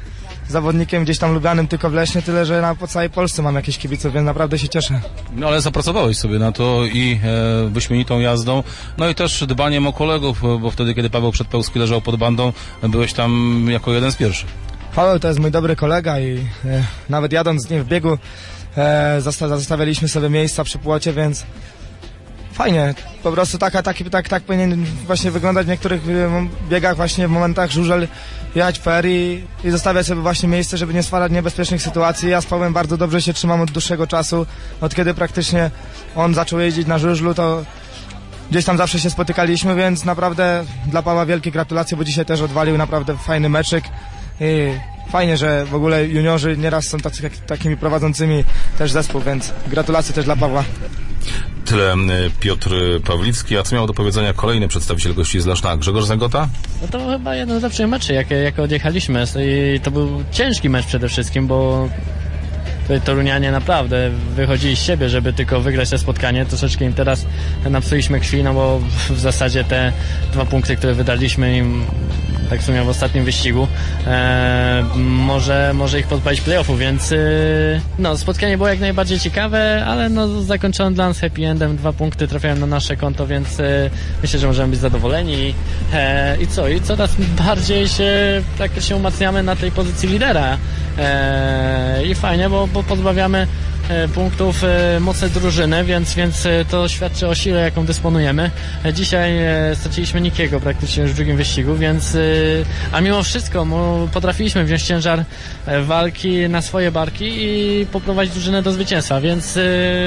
zawodnikiem gdzieś tam lubianym tylko w Lesznie, tyle że po całej Polsce mam jakieś kibiców, więc naprawdę się cieszę. No ale zapracowałeś sobie na to i wyśmienitą jazdą, no i też dbaniem o kolegów, bo wtedy, kiedy Paweł Przedpełski leżał pod bandą, byłeś tam jako jeden z pierwszych. Paweł to jest mój dobry kolega i nawet jadąc z nim w biegu zostawialiśmy sobie miejsca przy płocie, więc fajnie. Po prostu tak powinien właśnie wyglądać w niektórych biegach, właśnie w momentach żużel, jechać fair i zostawiać sobie właśnie miejsce, żeby nie stwarzać niebezpiecznych sytuacji. Ja z Pawłem bardzo dobrze się trzymam od dłuższego czasu. Od kiedy praktycznie on zaczął jeździć na żużlu, to gdzieś tam zawsze się spotykaliśmy, więc naprawdę dla Pawła wielkie gratulacje, bo dzisiaj też odwalił naprawdę fajny meczyk. I fajnie, że w ogóle juniorzy nieraz są takimi prowadzącymi też zespół, więc gratulacje też dla Pawła. Tyle Piotr Pawlicki, a co miał do powiedzenia kolejny przedstawiciel gości z Leszna, Grzegorz Zęgota? No to chyba jeden z lepszych meczy, jakie odjechaliśmy i to był ciężki mecz przede wszystkim, bo tutaj Torunianie naprawdę wychodzili z siebie, żeby tylko wygrać to spotkanie. Troszeczkę im teraz napsuliśmy krwi, no bo w zasadzie te 2 punkty, które wydaliśmy im tak w sumie w ostatnim wyścigu, może ich pozbawić play-offu, więc no, spotkanie było jak najbardziej ciekawe, ale no, zakończono dla nas happy endem, 2 punkty trafiają na nasze konto, więc myślę, że możemy być zadowoleni i co? I coraz bardziej się umacniamy na tej pozycji lidera i fajnie, bo pozbawiamy punktów mocne drużyny, więc to świadczy o sile, jaką dysponujemy. Dzisiaj straciliśmy Nikiego praktycznie już w drugim wyścigu, więc a mimo wszystko potrafiliśmy wziąć ciężar walki na swoje barki i poprowadzić drużynę do zwycięstwa, więc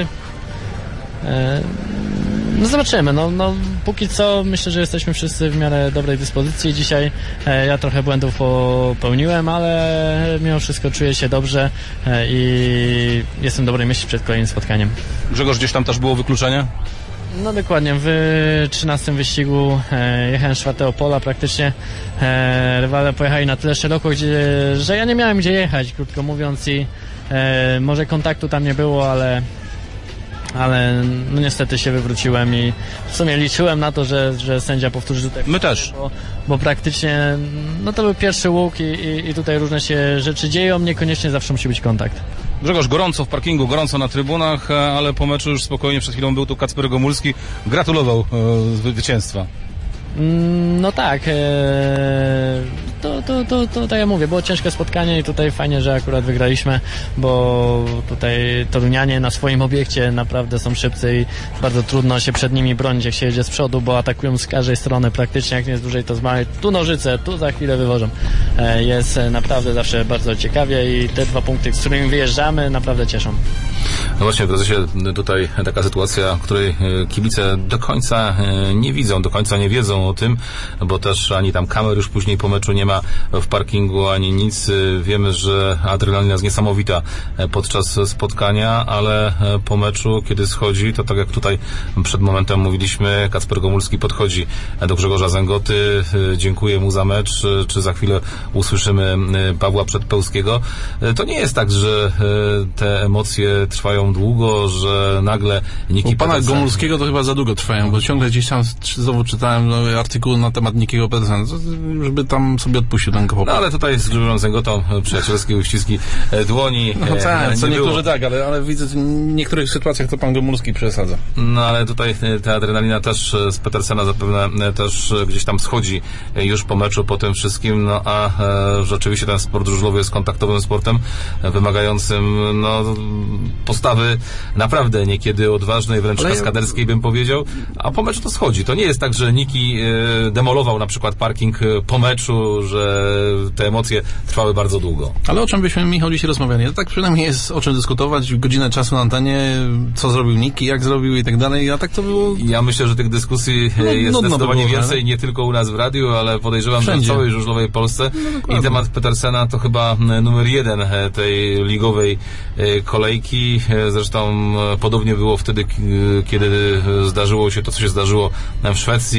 no zobaczymy, no póki co myślę, że jesteśmy wszyscy w miarę dobrej dyspozycji. Dzisiaj ja trochę błędów popełniłem, ale mimo wszystko czuję się dobrze i jestem dobrej myśli przed kolejnym spotkaniem. Grzegorz, gdzieś tam też było wykluczenie? No dokładnie, w 13 wyścigu jechałem z 4. pola, praktycznie rywale pojechali na tyle szeroko, że ja nie miałem gdzie jechać, krótko mówiąc, i może kontaktu tam nie było, ale no niestety się wywróciłem i w sumie liczyłem na to, że sędzia powtórzy tutaj. My też. Bo praktycznie no to był pierwszy łuk i tutaj różne się rzeczy dzieją, niekoniecznie zawsze musi być kontakt. Grzegorz, gorąco w parkingu, gorąco na trybunach, ale po meczu już spokojnie, przed chwilą był tu Kacper Gomulski, gratulował zwycięstwa. No tak, to tak jak mówię, było ciężkie spotkanie i tutaj fajnie, że akurat wygraliśmy, bo tutaj Torunianie na swoim obiekcie naprawdę są szybcy i bardzo trudno się przed nimi bronić, jak się jedzie z przodu, bo atakują z każdej strony praktycznie, jak nie jest dłużej to zmałe, tu nożyce, tu za chwilę wywożą. Jest naprawdę zawsze bardzo ciekawie i te 2 punkty, z którymi wyjeżdżamy, naprawdę cieszą. No właśnie, drodzy się, tutaj taka sytuacja, której kibice do końca nie widzą, do końca nie wiedzą o tym, bo też ani tam kamer już później po meczu nie ma w parkingu, ani nic. Wiemy, że adrenalina jest niesamowita podczas spotkania, ale po meczu, kiedy schodzi, to tak jak tutaj przed momentem mówiliśmy, Kacper Gomulski podchodzi do Grzegorza Zęgoty, dziękuję mu za mecz, czy za chwilę usłyszymy Pawła Przedpełskiego. To nie jest tak, że te emocje trwają długo, że nagle Niki Pana Gomulskiego to chyba za długo trwają, bo ciągle gdzieś tam znowu czytałem artykuł na temat Nikiego Pedersena, żeby tam sobie odpuścił ten chłopak. No ale tutaj z Grzegorzem Zęgotą przyjacielskie uściski dłoni. No tak, co niektórzy było. tak, ale widzę w niektórych sytuacjach to pan Gomulski przesadza. No ale tutaj ta adrenalina też z Pedersena zapewne też gdzieś tam schodzi już po meczu, po tym wszystkim, no a rzeczywiście ten sport żużlowy jest kontaktowym sportem, wymagającym postawy naprawdę niekiedy odważnej, wręcz kaskaderskiej bym powiedział, a po meczu to schodzi. To nie jest tak, że Niki demolował na przykład parking po meczu, że te emocje trwały bardzo długo. Ale o czym byśmy, Michał, dzisiaj rozmawiali? To tak przynajmniej jest o czym dyskutować, godzinę czasu na antenie, co zrobił Niki, jak zrobił i tak dalej, a tak to było... Ja myślę, że tych dyskusji jest zdecydowanie więcej, nie tylko u nas w radiu, ale podejrzewam, wszędzie. że w całej żużlowej Polsce. I temat Pedersena to chyba numer 1 tej ligowej kolejki. Zresztą podobnie było wtedy, kiedy zdarzyło się to, co się zdarzyło w Szwecji.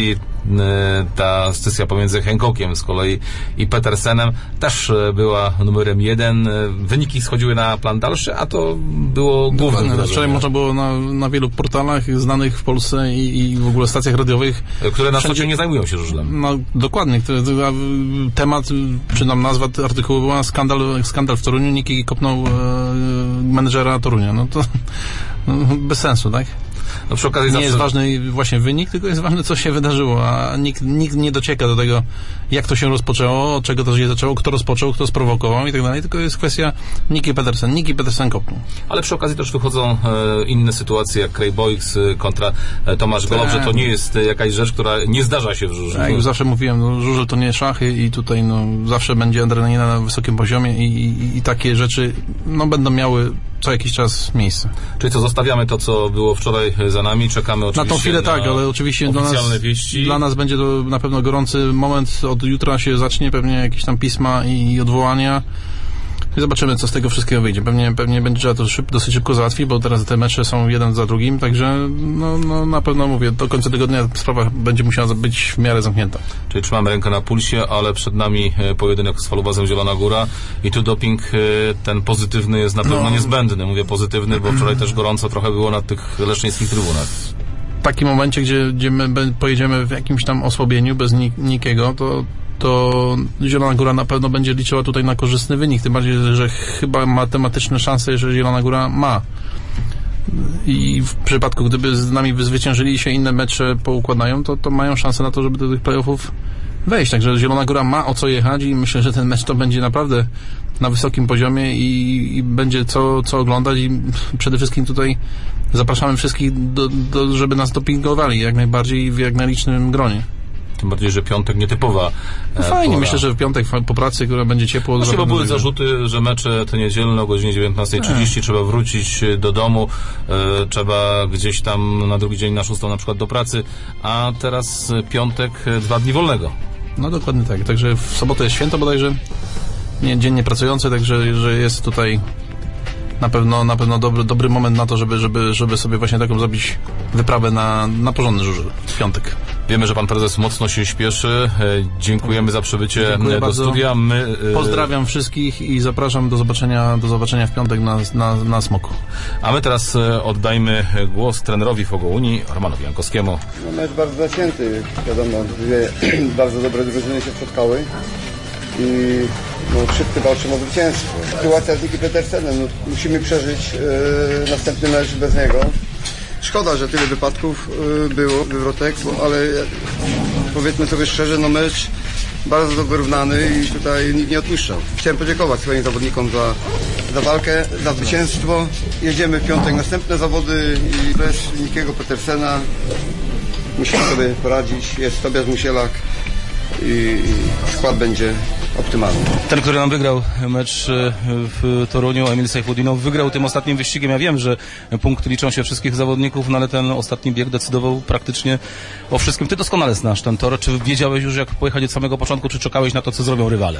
Ta sesja pomiędzy Hancockiem z kolei i Petersenem też była numerem 1. Wyniki schodziły na plan dalszy, a to było głównym wydarzeniem. Wczoraj można było na wielu portalach znanych w Polsce i w ogóle stacjach radiowych, które na co dzień nie zajmują się żużlem. No dokładnie. Temat, czy nam nazwa artykułu była skandal w Toruniu. Niki kopnął menedżera Torunia. No to bez sensu, tak? No przy okazji nie jest ważny właśnie wynik, tylko jest ważne, co się wydarzyło, a nikt nie docieka do tego, jak to się rozpoczęło, od czego to się zaczęło, kto rozpoczął, kto sprowokował i tak dalej, tylko jest kwestia Niki Petersen kopnął. Ale przy okazji też wychodzą inne sytuacje, jak Craig Boix kontra Tomasz Golob, że to nie jest jakaś rzecz, która nie zdarza się w żużlu. Tak, jak zawsze mówiłem, żużel to nie szachy i tutaj zawsze będzie adrenalina na wysokim poziomie i takie rzeczy będą miały co jakiś czas miejsce. Czyli co, zostawiamy to, co było wczoraj za nami, czekamy oczywiście na tą chwilę, tak, ale oczywiście oficjalne wieści. Dla nas będzie to na pewno gorący moment, od jutra się zacznie pewnie jakieś tam pisma i odwołania i zobaczymy, co z tego wszystkiego wyjdzie. Pewnie będzie trzeba to dosyć szybko załatwić, bo teraz te mecze są jeden za drugim, także na pewno mówię, do końca tygodnia sprawa będzie musiała być w miarę zamknięta. Czyli trzymamy rękę na pulsie, ale przed nami pojedynek z Falubazem Zielona Góra i tu doping ten pozytywny jest na pewno niezbędny. Mówię pozytywny, bo wczoraj też gorąco trochę było na tych leszczyńskich trybunach. W takim momencie, gdzie my pojedziemy w jakimś tam osłabieniu, bez nikiego, to Zielona Góra na pewno będzie liczyła tutaj na korzystny wynik, tym bardziej, że chyba matematyczne szanse, że Zielona Góra ma. I w przypadku, gdyby z nami zwyciężyli się inne mecze poukładają, to mają szansę na to, żeby do tych playoffów wejść. Także Zielona Góra ma o co jechać i myślę, że ten mecz to będzie naprawdę na wysokim poziomie i będzie co oglądać i przede wszystkim tutaj zapraszamy wszystkich, żeby nas dopingowali jak najbardziej w jak najlicznym gronie. Tym bardziej, że piątek nietypowa fajnie, pora. myślę, że w piątek po pracy, która będzie ciepło... Właśnie, bo były zarzuty, że mecze te niedzielne o godzinie 19:30 trzeba wrócić do domu, trzeba gdzieś tam na drugi dzień na 6 na przykład do pracy, a teraz piątek 2 dni wolnego. No dokładnie tak, także w sobotę jest święto bodajże, dzień niepracujący, także że jest tutaj na pewno dobry moment na to, żeby sobie właśnie taką zrobić wyprawę na porządny żużel w piątek. Wiemy, że pan prezes mocno się śpieszy. Dziękujemy za przybycie do studia. Pozdrawiam wszystkich i zapraszam do zobaczenia w piątek na Smoku. A my teraz oddajmy głos trenerowi Fogouni, Romanowi Jankowskiemu. Mecz bardzo zacięty. Wiadomo, dwie bardzo dobre drużyny się spotkały i wszyscy walczą o zwycięstwo. Sytuacja z Niki Petersenem, musimy przeżyć następny mecz bez niego. Szkoda, że tyle wypadków było, wywrotek, ale powiedzmy sobie szczerze, mecz bardzo wyrównany i tutaj nikt nie odpuszczał. Chciałem podziękować swoim zawodnikom za walkę, za zwycięstwo. Jedziemy w piątek następne zawody i bez Nikiego Petersena musimy sobie poradzić. Jest Tobiasz Musielak i skład będzie optymalny. Ten, który nam wygrał mecz w Toruniu, Emil Sejfudinow, wygrał tym ostatnim wyścigiem. Ja wiem, że punkty liczą się wszystkich zawodników, ale ten ostatni bieg decydował praktycznie o wszystkim. Ty doskonale znasz ten tor. Czy wiedziałeś już, jak pojechać od samego początku, czy czekałeś na to, co zrobią rywale?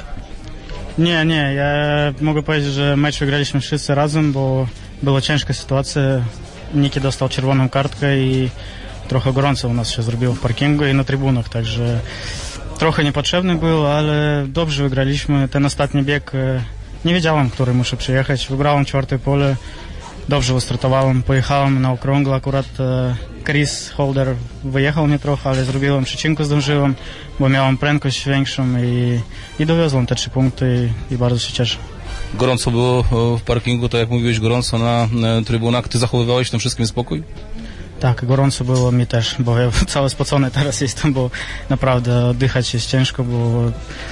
Nie. Ja mogę powiedzieć, że mecz wygraliśmy wszyscy razem, bo była ciężka sytuacja. Niki dostał czerwoną kartkę i trochę gorąco u nas się zrobiło w parkingu i na trybunach, także trochę niepotrzebny był, ale dobrze wygraliśmy. Ten ostatni bieg, nie wiedziałem, który muszę przyjechać. Wygrałem 4. pole, dobrze wystartowałem, pojechałem na okrągło. Akurat Chris Holder wyjechał mnie trochę, ale zrobiłem przyczynku, zdążyłem, bo miałem prędkość większą i dowiozłem te 3 punkty i bardzo się cieszę. Gorąco było w parkingu, tak jak mówiłeś, gorąco na trybunach. Ty zachowywałeś w tym wszystkim spokój? Tak, gorąco było mi też, bo ja cały spocony teraz jestem, bo naprawdę oddychać jest ciężko, bo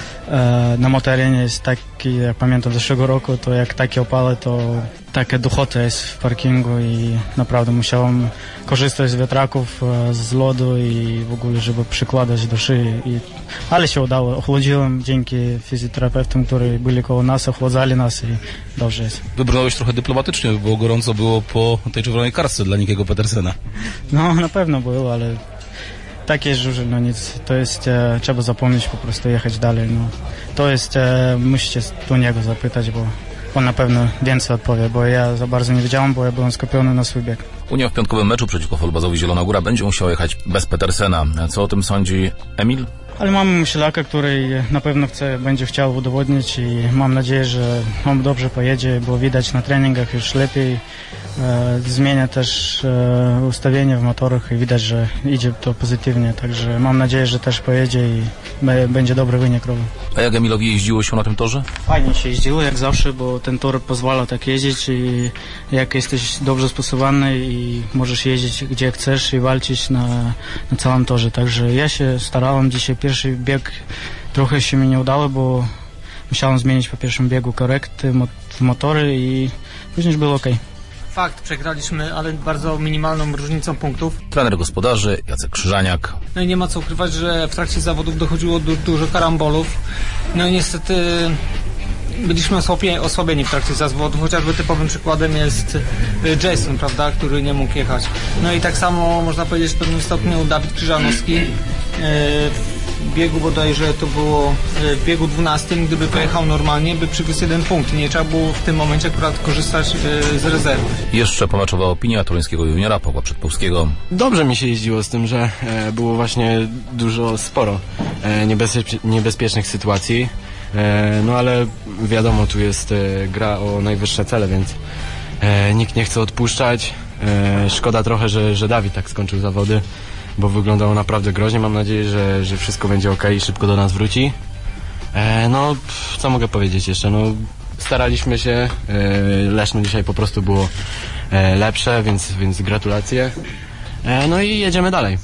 na motorenie jest taki, jak pamiętam z zeszłego roku, to jak takie opały, to taka duchota jest w parkingu i naprawdę musiałem korzystać z wiatraków, z lodu i w ogóle, żeby przykładać do szyi. Ale się udało, ochłodziłem dzięki fizjoterapeutom, którzy byli koło nas, ochładzali nas i dobrze jest. Wybrnąłeś trochę dyplomatycznie, bo gorąco było po tej czerwonej kartce dla Nikiego Petersena. No, na pewno było, ale tak jest żużel, nic. To jest, trzeba zapomnieć, po prostu jechać dalej. To jest, musicie do niego zapytać, bo on na pewno więcej odpowie, bo ja za bardzo nie wiedziałem, bo ja byłem skupiony na swój bieg. Unia w piątkowym meczu przeciwko Folbazowi Zielona Góra będzie musiała jechać bez Petersena. Co o tym sądzi Emil? Ale mamy myślaka, który na pewno będzie chciał udowodnić i mam nadzieję, że on dobrze pojedzie, bo widać na treningach już lepiej. Zmienia też ustawienie w motorach i widać, że idzie to pozytywnie, także mam nadzieję, że też pojedzie i będzie dobry wynik robił. A jak Emilowi jeździło się na tym torze? Fajnie się jeździło jak zawsze, bo ten tor pozwala tak jeździć i jak jesteś dobrze stosowany i możesz jeździć gdzie chcesz i walczyć na całym torze, także ja się starałem dzisiaj, pierwszy bieg trochę się mi nie udało, bo musiałem zmienić po pierwszym biegu korekty w motory i później było ok. Fakt, przegraliśmy, ale bardzo minimalną różnicą punktów. Trener gospodarzy Jacek Krzyżaniak. No i nie ma co ukrywać, że w trakcie zawodów dochodziło do dużo karambolów. No i niestety byliśmy osłabieni w trakcie zawodów, chociażby typowym przykładem jest Jason, prawda, który nie mógł jechać. No i tak samo można powiedzieć w pewnym stopniu Dawid Krzyżanowski. W biegu bodajże to było w biegu 12, gdyby pojechał normalnie, by przywiózł 1 punkt. Nie trzeba było w tym momencie akurat korzystać z rezerwy. Jeszcze pomeczowa opinia toruńskiego juniora Pawła Przedpełskiego. Dobrze mi się jeździło z tym, że było właśnie sporo niebezpiecznych sytuacji. No ale wiadomo, tu jest gra o najwyższe cele, więc nikt nie chce odpuszczać. Szkoda trochę, że Dawid tak skończył zawody, bo wyglądało naprawdę groźnie. Mam nadzieję, że wszystko będzie ok i szybko do nas wróci. No, co mogę powiedzieć jeszcze? No, staraliśmy się. Leszno dzisiaj po prostu było lepsze, więc gratulacje. No i jedziemy dalej.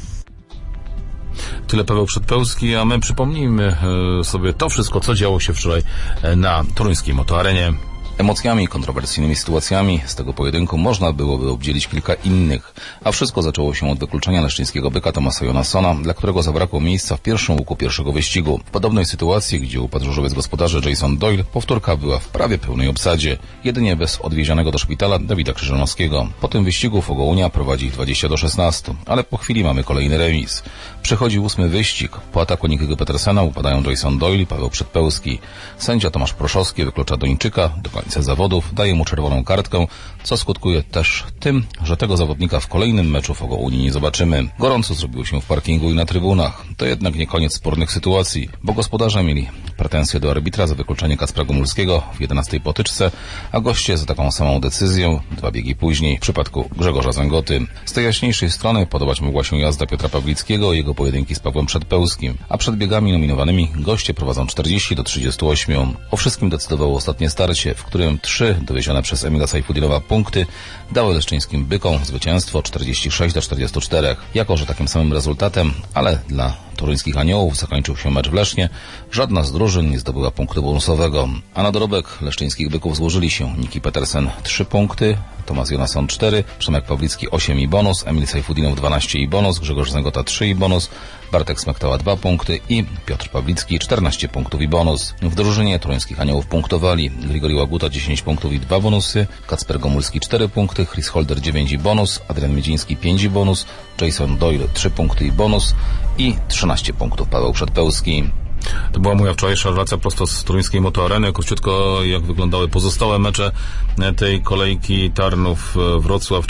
Tyle Paweł Przedpełski, a my przypomnijmy sobie to wszystko, co działo się wczoraj na toruńskiej motoarenie. Emocjami i kontrowersyjnymi sytuacjami z tego pojedynku można byłoby obdzielić kilka innych, a wszystko zaczęło się od wykluczenia leszczyńskiego byka Tomasa Jonassona, dla którego zabrakło miejsca w pierwszym łuku pierwszego wyścigu. W podobnej sytuacji, gdzie upadł żużlowiec gospodarzy Jason Doyle, powtórka była w prawie pełnej obsadzie, jedynie bez odwiezionego do szpitala Dawida Krzyżanowskiego. Po tym wyścigu Fogounia prowadzi ich 20-16, ale po chwili mamy kolejny remis. Przychodzi 8. wyścig. Po ataku Nickiego Petersena upadają Jason Doyle i Paweł Przedpełski. Sędzia Tomasz Proszowski wyklucza Duńczyka do końca zawodów, daje mu czerwoną kartkę, co skutkuje też tym, że tego zawodnika w kolejnym meczu Fogouni nie zobaczymy. Gorąco zrobiło się w parkingu i na trybunach. To jednak nie koniec spornych sytuacji, bo gospodarze mieli pretensje do arbitra za wykluczenie Kacpra Gomulskiego w 11. potyczce, a goście za taką samą decyzję 2 biegi później w przypadku Grzegorza Zęgoty. Z tej jaśniejszej strony podobać mogła się jazda Piotra Pawlickiego i jego pojedynki z Pawłem Przedpełskim, a przed biegami nominowanymi goście prowadzą 40-38. O wszystkim decydowało ostatnie starcie, w którym 3 dowiezione przez Emila Sajfudinowa punkty dały leszczyńskim bykom zwycięstwo 46-44. Jako że takim samym rezultatem, ale dla toruńskich aniołów zakończył się mecz w Lesznie, żadna z drużyn nie zdobyła punktu bonusowego, a na dorobek leszczyńskich byków złożyli się Niki Petersen 3 punkty, Tomasz Jonasson 4, Przemek Pawlicki 8 i bonus, Emil Sajfudinow 12 i bonus, Grzegorz Zęgota 3 i bonus, Bartek Smektała 2 punkty i Piotr Pawlicki 14 punktów i bonus. W drużynie toruńskich aniołów punktowali Grigori Łaguta 10 punktów i 2 bonusy, Kacper Gomulski 4 punkty, Chris Holder 9 i bonus, Adrian Miedziński 5 i bonus, Jason Doyle 3 punkty i bonus i 13 punktów Paweł Przedpełski. To była moja wczorajsza relacja prosto z toruńskiej motoareny. Króciutko jak wyglądały pozostałe mecze tej kolejki. Tarnów-Wrocław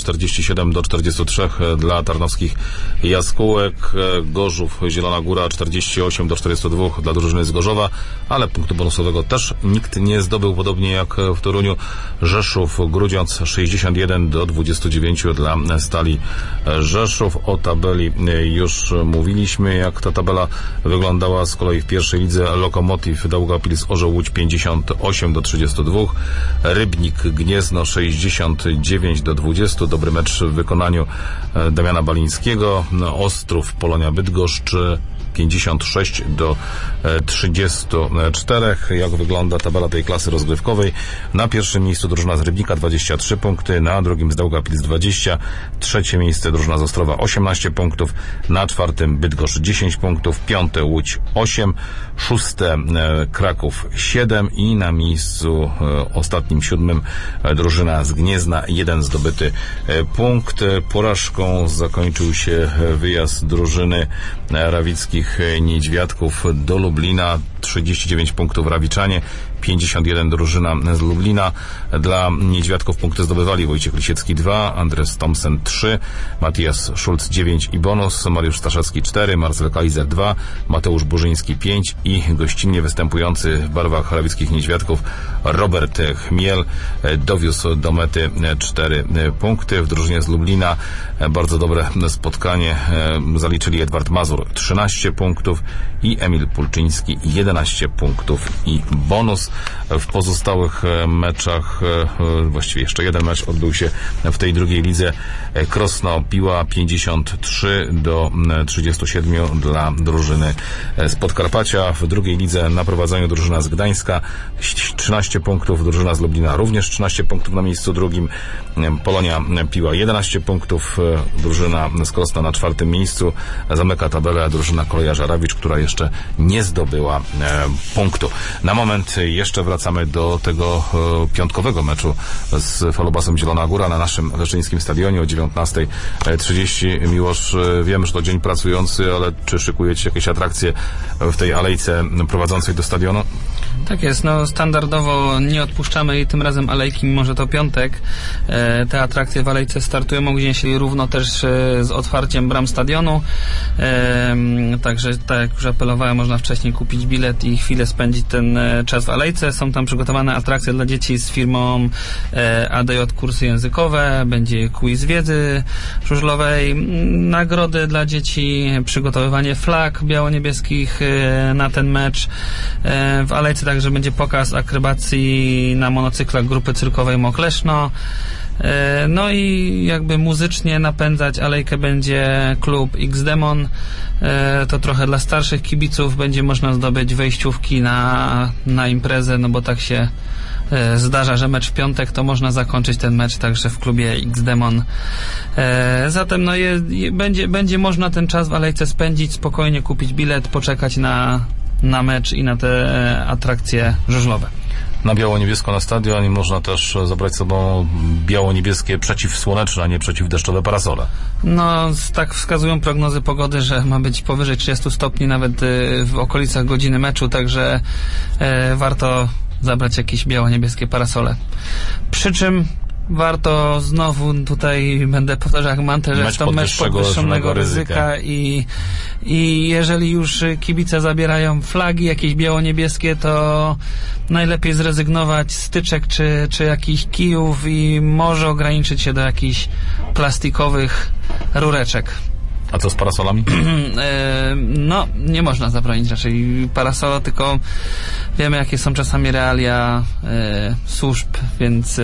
47-43 dla tarnowskich jaskółek. Gorzów-Zielona Góra 48-42 dla drużyny z Gorzowa, ale punktu bonusowego też nikt nie zdobył, podobnie jak w Toruniu. Rzeszów-Grudziądz 61-29 dla Stali Rzeszów. O tabeli już mówiliśmy, jak ta tabela wyglądała. Z kolei w pierwszej lidze Lokomotiv Daugavpils Orzeł Łódź 58-32, Rybnik Gniezno 69-20, dobry mecz w wykonaniu Damiana Balińskiego, Ostrów Polonia Bydgoszcz 56-34. Jak wygląda tabela tej klasy rozgrywkowej? Na pierwszym miejscu drużyna z Rybnika 23 punkty, na drugim z Daugavpils 20, trzecie miejsce drużyna z Ostrowa 18 punktów, na czwartym Bydgoszcz 10 punktów, piąte Łódź 8, szóste Kraków 7 i na miejscu ostatnim 7 drużyna z Gniezna 1 zdobyty punkt. Porażką zakończył się wyjazd drużyny rawickich Niedźwiadków do Lublina. 39 punktów Rawiczanie, 51 drużyna z Lublina. Dla niedźwiadków punkty zdobywali Wojciech Lisiecki 2, Andres Thompson 3, Matthias Schulz 9 i bonus, Mariusz Staszewski 4, Marcel Kaiser 2, Mateusz Burzyński 5 i gościnnie występujący w barwach rawickich niedźwiadków Robert Chmiel dowiózł do mety 4 punkty. W drużynie z Lublina bardzo dobre spotkanie zaliczyli Edward Mazur 13 punktów i Emil Pulczyński 11 punktów i bonus. W pozostałych meczach, właściwie jeszcze jeden mecz odbył się w tej drugiej lidze. Krosno Piła 53-37 dla drużyny z Podkarpacia. W drugiej lidze na prowadzeniu drużyna z Gdańska 13 punktów, drużyna z Lublina również 13 punktów na miejscu drugim. Polonia Piła 11 punktów, drużyna z Krosna na 4. miejscu. Zamyka tabelę drużyna Kolejarza Rawicz, która jeszcze nie zdobyła punktu. Na moment jeszcze wracamy do tego piątkowego meczu z Falubasem Zielona Góra na naszym Leszczyńskim Stadionie o 19:30. Miłosz, wiem, że to dzień pracujący, ale czy szykujecie jakieś atrakcje w tej alejce prowadzącej do stadionu? Tak jest, no standardowo nie odpuszczamy i tym razem alejki, mimo że to piątek. Te atrakcje w alejce startują o godzinie, czyli równo też z otwarciem bram stadionu. Także tak jak już apelowałem, można wcześniej kupić bilet i chwilę spędzić ten czas w alejce. Są tam przygotowane atrakcje dla dzieci z firmą ADJ Kursy Językowe, będzie quiz wiedzy żużlowej, nagrody dla dzieci, przygotowywanie flag biało-niebieskich na ten mecz. W alejce także będzie pokaz akrobacji na monocyklach grupy cyrkowej Mokleszno. No i jakby muzycznie napędzać alejkę będzie klub X-Demon. To trochę dla starszych kibiców będzie można zdobyć wejściówki na imprezę, no bo tak się zdarza, że mecz w piątek, to można zakończyć ten mecz także w klubie X-Demon. Zatem no będzie można ten czas w alejce spędzić, spokojnie kupić bilet, poczekać na mecz i na te atrakcje żużlowe. Na biało-niebiesko na stadion można też zabrać z sobą biało-niebieskie przeciwsłoneczne, a nie przeciwdeszczowe parasole. No, tak wskazują prognozy pogody, że ma być powyżej 30 stopni nawet w okolicach godziny meczu, także warto zabrać jakieś biało-niebieskie parasole. Przy czym warto znowu, tutaj będę powtarzał jak mantrę, że jest to mecz podwyższonego ryzyka i jeżeli już kibice zabierają flagi jakieś biało-niebieskie, to najlepiej zrezygnować z styczek czy jakichś kijów i może ograniczyć się do jakichś plastikowych rureczek. A co z parasolami? No, nie można zabronić raczej parasola, tylko wiemy jakie są czasami realia służb, więc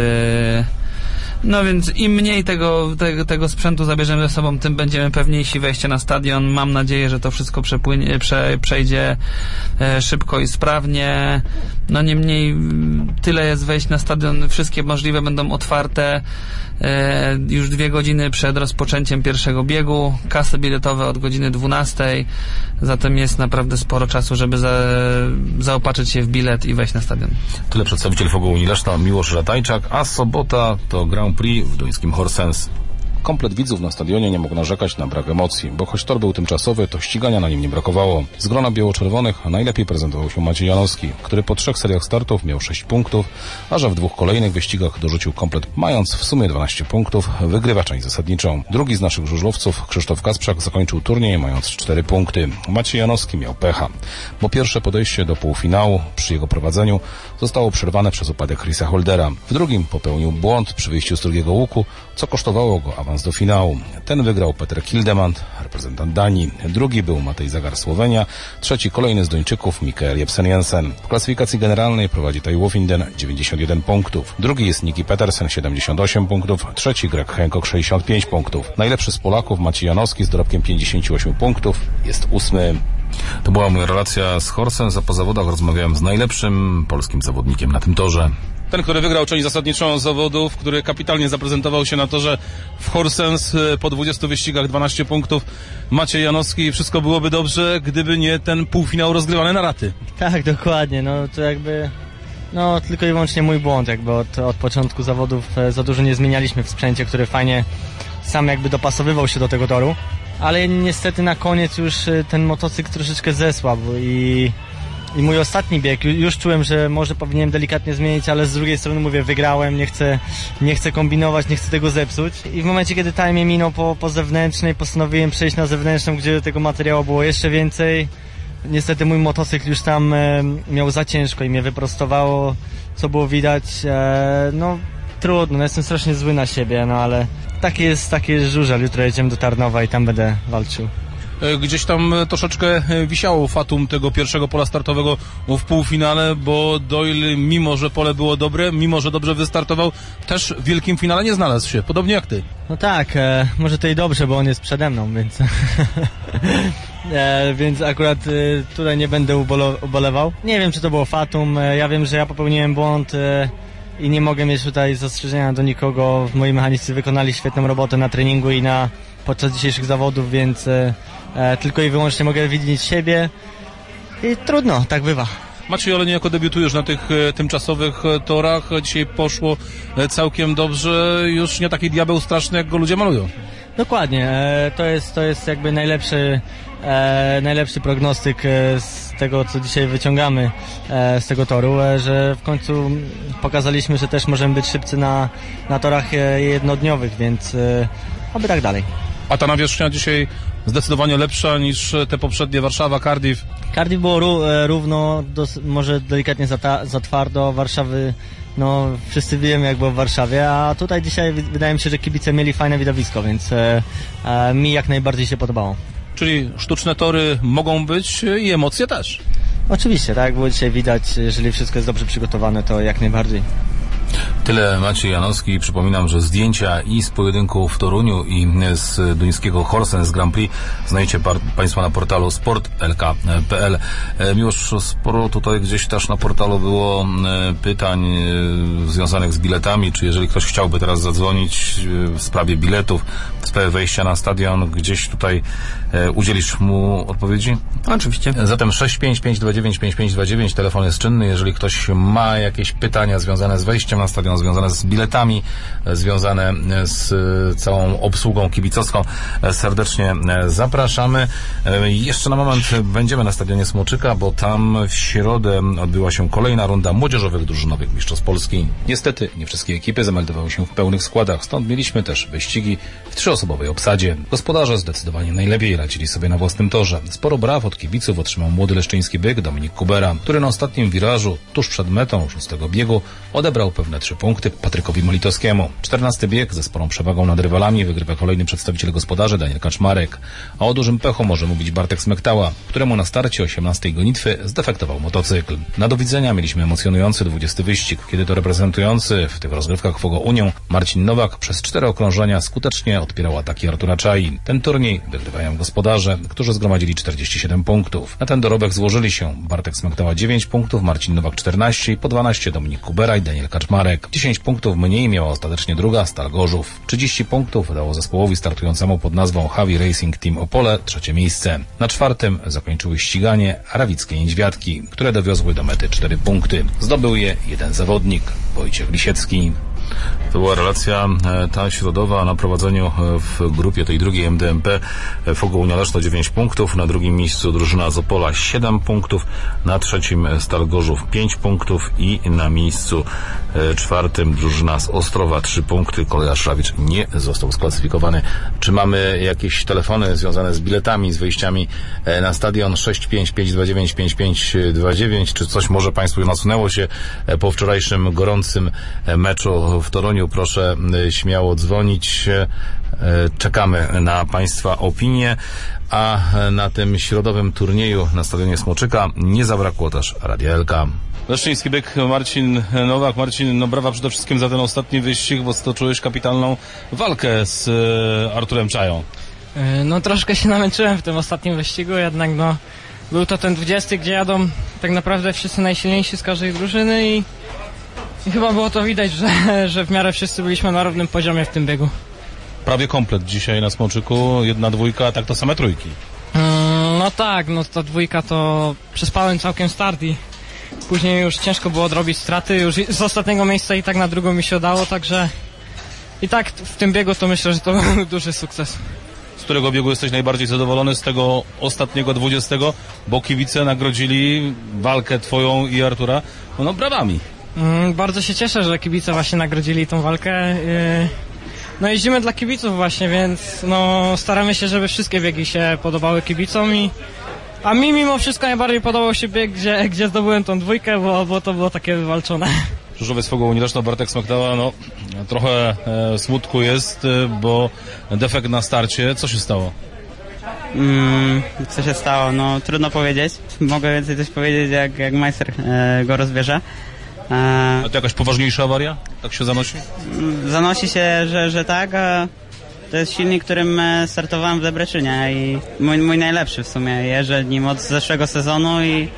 no więc im mniej tego sprzętu zabierzemy ze sobą, tym będziemy pewniejsi wejścia na stadion. Mam nadzieję, że to wszystko przejdzie szybko i sprawnie. No niemniej tyle jest wejść na stadion, wszystkie możliwe będą otwarte już 2 godziny przed rozpoczęciem pierwszego biegu. Kasy biletowe od godziny 12. Zatem jest naprawdę sporo czasu, żeby zaopatrzyć się w bilet i wejść na stadion. Tyle przedstawiciel Fogu Unii Leszno, Miłosz Ratajczak, a sobota to Grand Prix w duńskim Horsens. Komplet widzów na stadionie nie mógł narzekać na brak emocji, bo choć tor był tymczasowy, to ścigania na nim nie brakowało. Z grona biało-czerwonych najlepiej prezentował się Maciej Janowski, który po 3 seriach startów miał 6 punktów, a że w 2 kolejnych wyścigach dorzucił komplet, mając w sumie 12 punktów, wygrywa część zasadniczą. Drugi z naszych żużlowców, Krzysztof Kasprzak, zakończył turniej mając 4 punkty. Maciej Janowski miał pecha, bo pierwsze podejście do półfinału przy jego prowadzeniu zostało przerwane przez upadek Chrisa Holdera. W drugim popełnił błąd przy wyjściu z drugiego łuku, co kosztowało go awans do finału. Ten wygrał Peter Kildemand, reprezentant Danii. Drugi był Matej Zagar, Słowenia. Trzeci kolejny z Duńczyków, Mikael Jepsen-Jensen. W klasyfikacji generalnej prowadzi Tai Wofinden 91 punktów. Drugi jest Niki Petersen 78 punktów. Trzeci Greg Hancock 65 punktów. Najlepszy z Polaków Maciej Janowski z dorobkiem 58 punktów jest 8. To była moja relacja z Horsens, a po zawodach rozmawiałem z najlepszym polskim zawodnikiem na tym torze. Ten, który wygrał część zasadniczą zawodów, który kapitalnie zaprezentował się na torze w Horsens, po 20 wyścigach 12 punktów, Maciej Janowski. Wszystko byłoby dobrze, gdyby nie ten półfinał rozgrywany na raty. Tak, dokładnie, no to jakby tylko i wyłącznie mój błąd, jakby od początku zawodów za dużo nie zmienialiśmy w sprzęcie, który fajnie sam jakby dopasowywał się do tego toru, ale niestety na koniec już ten motocykl troszeczkę zesłabł i i mój ostatni bieg, już czułem, że może powinienem delikatnie zmienić, ale z drugiej strony mówię, wygrałem, nie chcę kombinować, nie chcę tego zepsuć. I w momencie, kiedy time minął po zewnętrznej, postanowiłem przejść na zewnętrzną, gdzie tego materiału było jeszcze więcej. Niestety mój motocykl już tam miał za ciężko i mnie wyprostowało, co było widać. No trudno, jestem strasznie zły na siebie, no ale taki jest żużel. Jutro jedziemy do Tarnowa i tam będę walczył. Gdzieś tam troszeczkę wisiało fatum tego pierwszego pola startowego w półfinale, bo Doyle, mimo że pole było dobre, mimo że dobrze wystartował, też w wielkim finale nie znalazł się, podobnie jak ty. No tak, może to i dobrze, bo on jest przede mną, więc więc akurat tutaj nie będę ubolewał. Nie wiem, czy to było fatum, ja wiem, że ja popełniłem błąd i nie mogę mieć tutaj zastrzeżenia do nikogo. Moi mechanicy wykonali świetną robotę na treningu i podczas dzisiejszych zawodów, więc tylko i wyłącznie mogę widzieć siebie i trudno, tak bywa. Maciej, ale niejako debiutujesz na tych tymczasowych torach. Dzisiaj poszło całkiem dobrze. Już nie taki diabeł straszny, jak go ludzie malują. Dokładnie. To jest jakby najlepszy prognostyk z tego, co dzisiaj wyciągamy z tego toru, że w końcu pokazaliśmy, że też możemy być szybcy na torach jednodniowych, więc oby tak dalej. A ta nawierzchnia dzisiaj zdecydowanie lepsza niż te poprzednie, Warszawa, Cardiff. Cardiff było równo, może delikatnie za twardo. Warszawy, no wszyscy wiemy, jak było w Warszawie, a tutaj dzisiaj wydaje mi się, że kibice mieli fajne widowisko, więc mi jak najbardziej się podobało. Czyli sztuczne tory mogą być i emocje też. Oczywiście, tak jak było dzisiaj widać, jeżeli wszystko jest dobrze przygotowane, to jak najbardziej. Tyle Maciej Janowski. Przypominam, że zdjęcia i z pojedynku w Toruniu i z duńskiego Horsens Grand Prix znajdziecie Państwo na portalu sport.lk.pl. Miłosz, sporo tutaj gdzieś też na portalu było pytań związanych z biletami, czy jeżeli ktoś chciałby teraz zadzwonić w sprawie biletów, w sprawie wejścia na stadion, gdzieś tutaj udzielisz mu odpowiedzi? Oczywiście. Zatem 655295529, telefon jest czynny. Jeżeli ktoś ma jakieś pytania związane z wejściem na stadion, związane z biletami, związane z całą obsługą kibicowską, serdecznie zapraszamy. Jeszcze na moment będziemy na stadionie Smoczyka, bo tam w środę odbyła się kolejna runda młodzieżowych drużynowych mistrzostw Polski. Niestety nie wszystkie ekipy zameldowały się w pełnych składach, stąd mieliśmy też wyścigi w 3-osobowej obsadzie. Gospodarze zdecydowanie najlepiej radzili sobie na własnym torze. Sporo braw od kibiców otrzymał młody leszczyński byk Dominik Kubera, który na ostatnim wirażu, tuż przed metą 6. biegu, odebrał pewne 3 punkty Patrykowi Molitowskiemu. 14. bieg ze sporą przewagą nad rywalami wygrywa kolejny przedstawiciel gospodarzy Daniel Kaczmarek, a o dużym pechu może mówić Bartek Smektała, któremu na starcie 18. gonitwy zdefektował motocykl. Na do widzenia mieliśmy emocjonujący 20. wyścig, kiedy to reprezentujący w tych rozgrywkach Fogo Unię Marcin Nowak przez 4 okrążenia skutecznie odpierał ataki Artura Czai. Ten turniej wygrywają gospodarze, którzy zgromadzili 47 punktów. Na ten dorobek złożyli się Bartek Smektała 9 punktów, Marcin Nowak 14 i po 12 Dominik Kubera i Daniel Kaczmarek. 10 punktów mniej miała ostatecznie druga Stal Gorzów. 30 punktów dało zespołowi startującemu pod nazwą Havi Racing Team Opole 3. miejsce. Na 4. zakończyły ściganie Rawickie Niedźwiadki, które dowiozły do mety 4 punkty. Zdobył je jeden zawodnik, Wojciech Lisiecki. To była relacja ta środowa na prowadzeniu w grupie tej drugiej MDMP. Fogo Unia Leszno 9 punktów, na drugim miejscu drużyna z Opola 7 punktów, na 3. Stal Gorzów 5 punktów i na miejscu 4. drużyna z Ostrowa 3 punkty. Kolejarz Rawicz nie został sklasyfikowany. Czy mamy jakieś telefony związane z biletami, z wyjściami na stadion? 655295529. Czy coś może Państwu nasunęło się po wczorajszym gorącym meczu w Toruniu? Proszę śmiało dzwonić. Czekamy na Państwa opinie, a na tym środowym turnieju na stadionie Smoczyka nie zabrakło też Radia LK. Leszczyński byk Marcin Nowak. Marcin, no brawa przede wszystkim za ten ostatni wyścig, bo stoczyłeś kapitalną walkę z Arturem Czają. No troszkę się namęczyłem w tym ostatnim wyścigu, jednak no był to ten 20, gdzie jadą tak naprawdę wszyscy najsilniejsi z każdej drużyny i chyba było to widać, że w miarę wszyscy byliśmy na równym poziomie w tym biegu. Prawie komplet dzisiaj na Smoczyku, 1, 2, a tak to same trójki. No tak, no ta 2 to przespałem całkiem start i później już ciężko było odrobić straty, już z ostatniego miejsca i tak na drugą mi się udało, także i tak w tym biegu to myślę, że to był duży sukces. którego biegu jesteś najbardziej zadowolony? Z tego ostatniego 20, bo kibice nagrodzili walkę twoją i Artura, no brawami. Bardzo się cieszę, że kibice właśnie nagrodzili tą walkę. No jeździmy dla kibiców właśnie, więc no staramy się, żeby wszystkie biegi się podobały kibicom a mi mimo wszystko najbardziej podobał się bieg, gdzie zdobyłem tą 2, bo to było takie wywalczone. Żużlowiec Fogoł Leszno, Bartek Smektała, no trochę smutku jest, bo defekt na starcie. Co się stało? Co się stało? No trudno powiedzieć. Mogę więcej coś powiedzieć, jak majster go rozbierze. A to jakaś poważniejsza awaria? Tak się zanosi? Zanosi się, że tak. To jest silnik, którym startowałem w Debreczynie i mój najlepszy w sumie. Jeżdżę nim od zeszłego sezonu i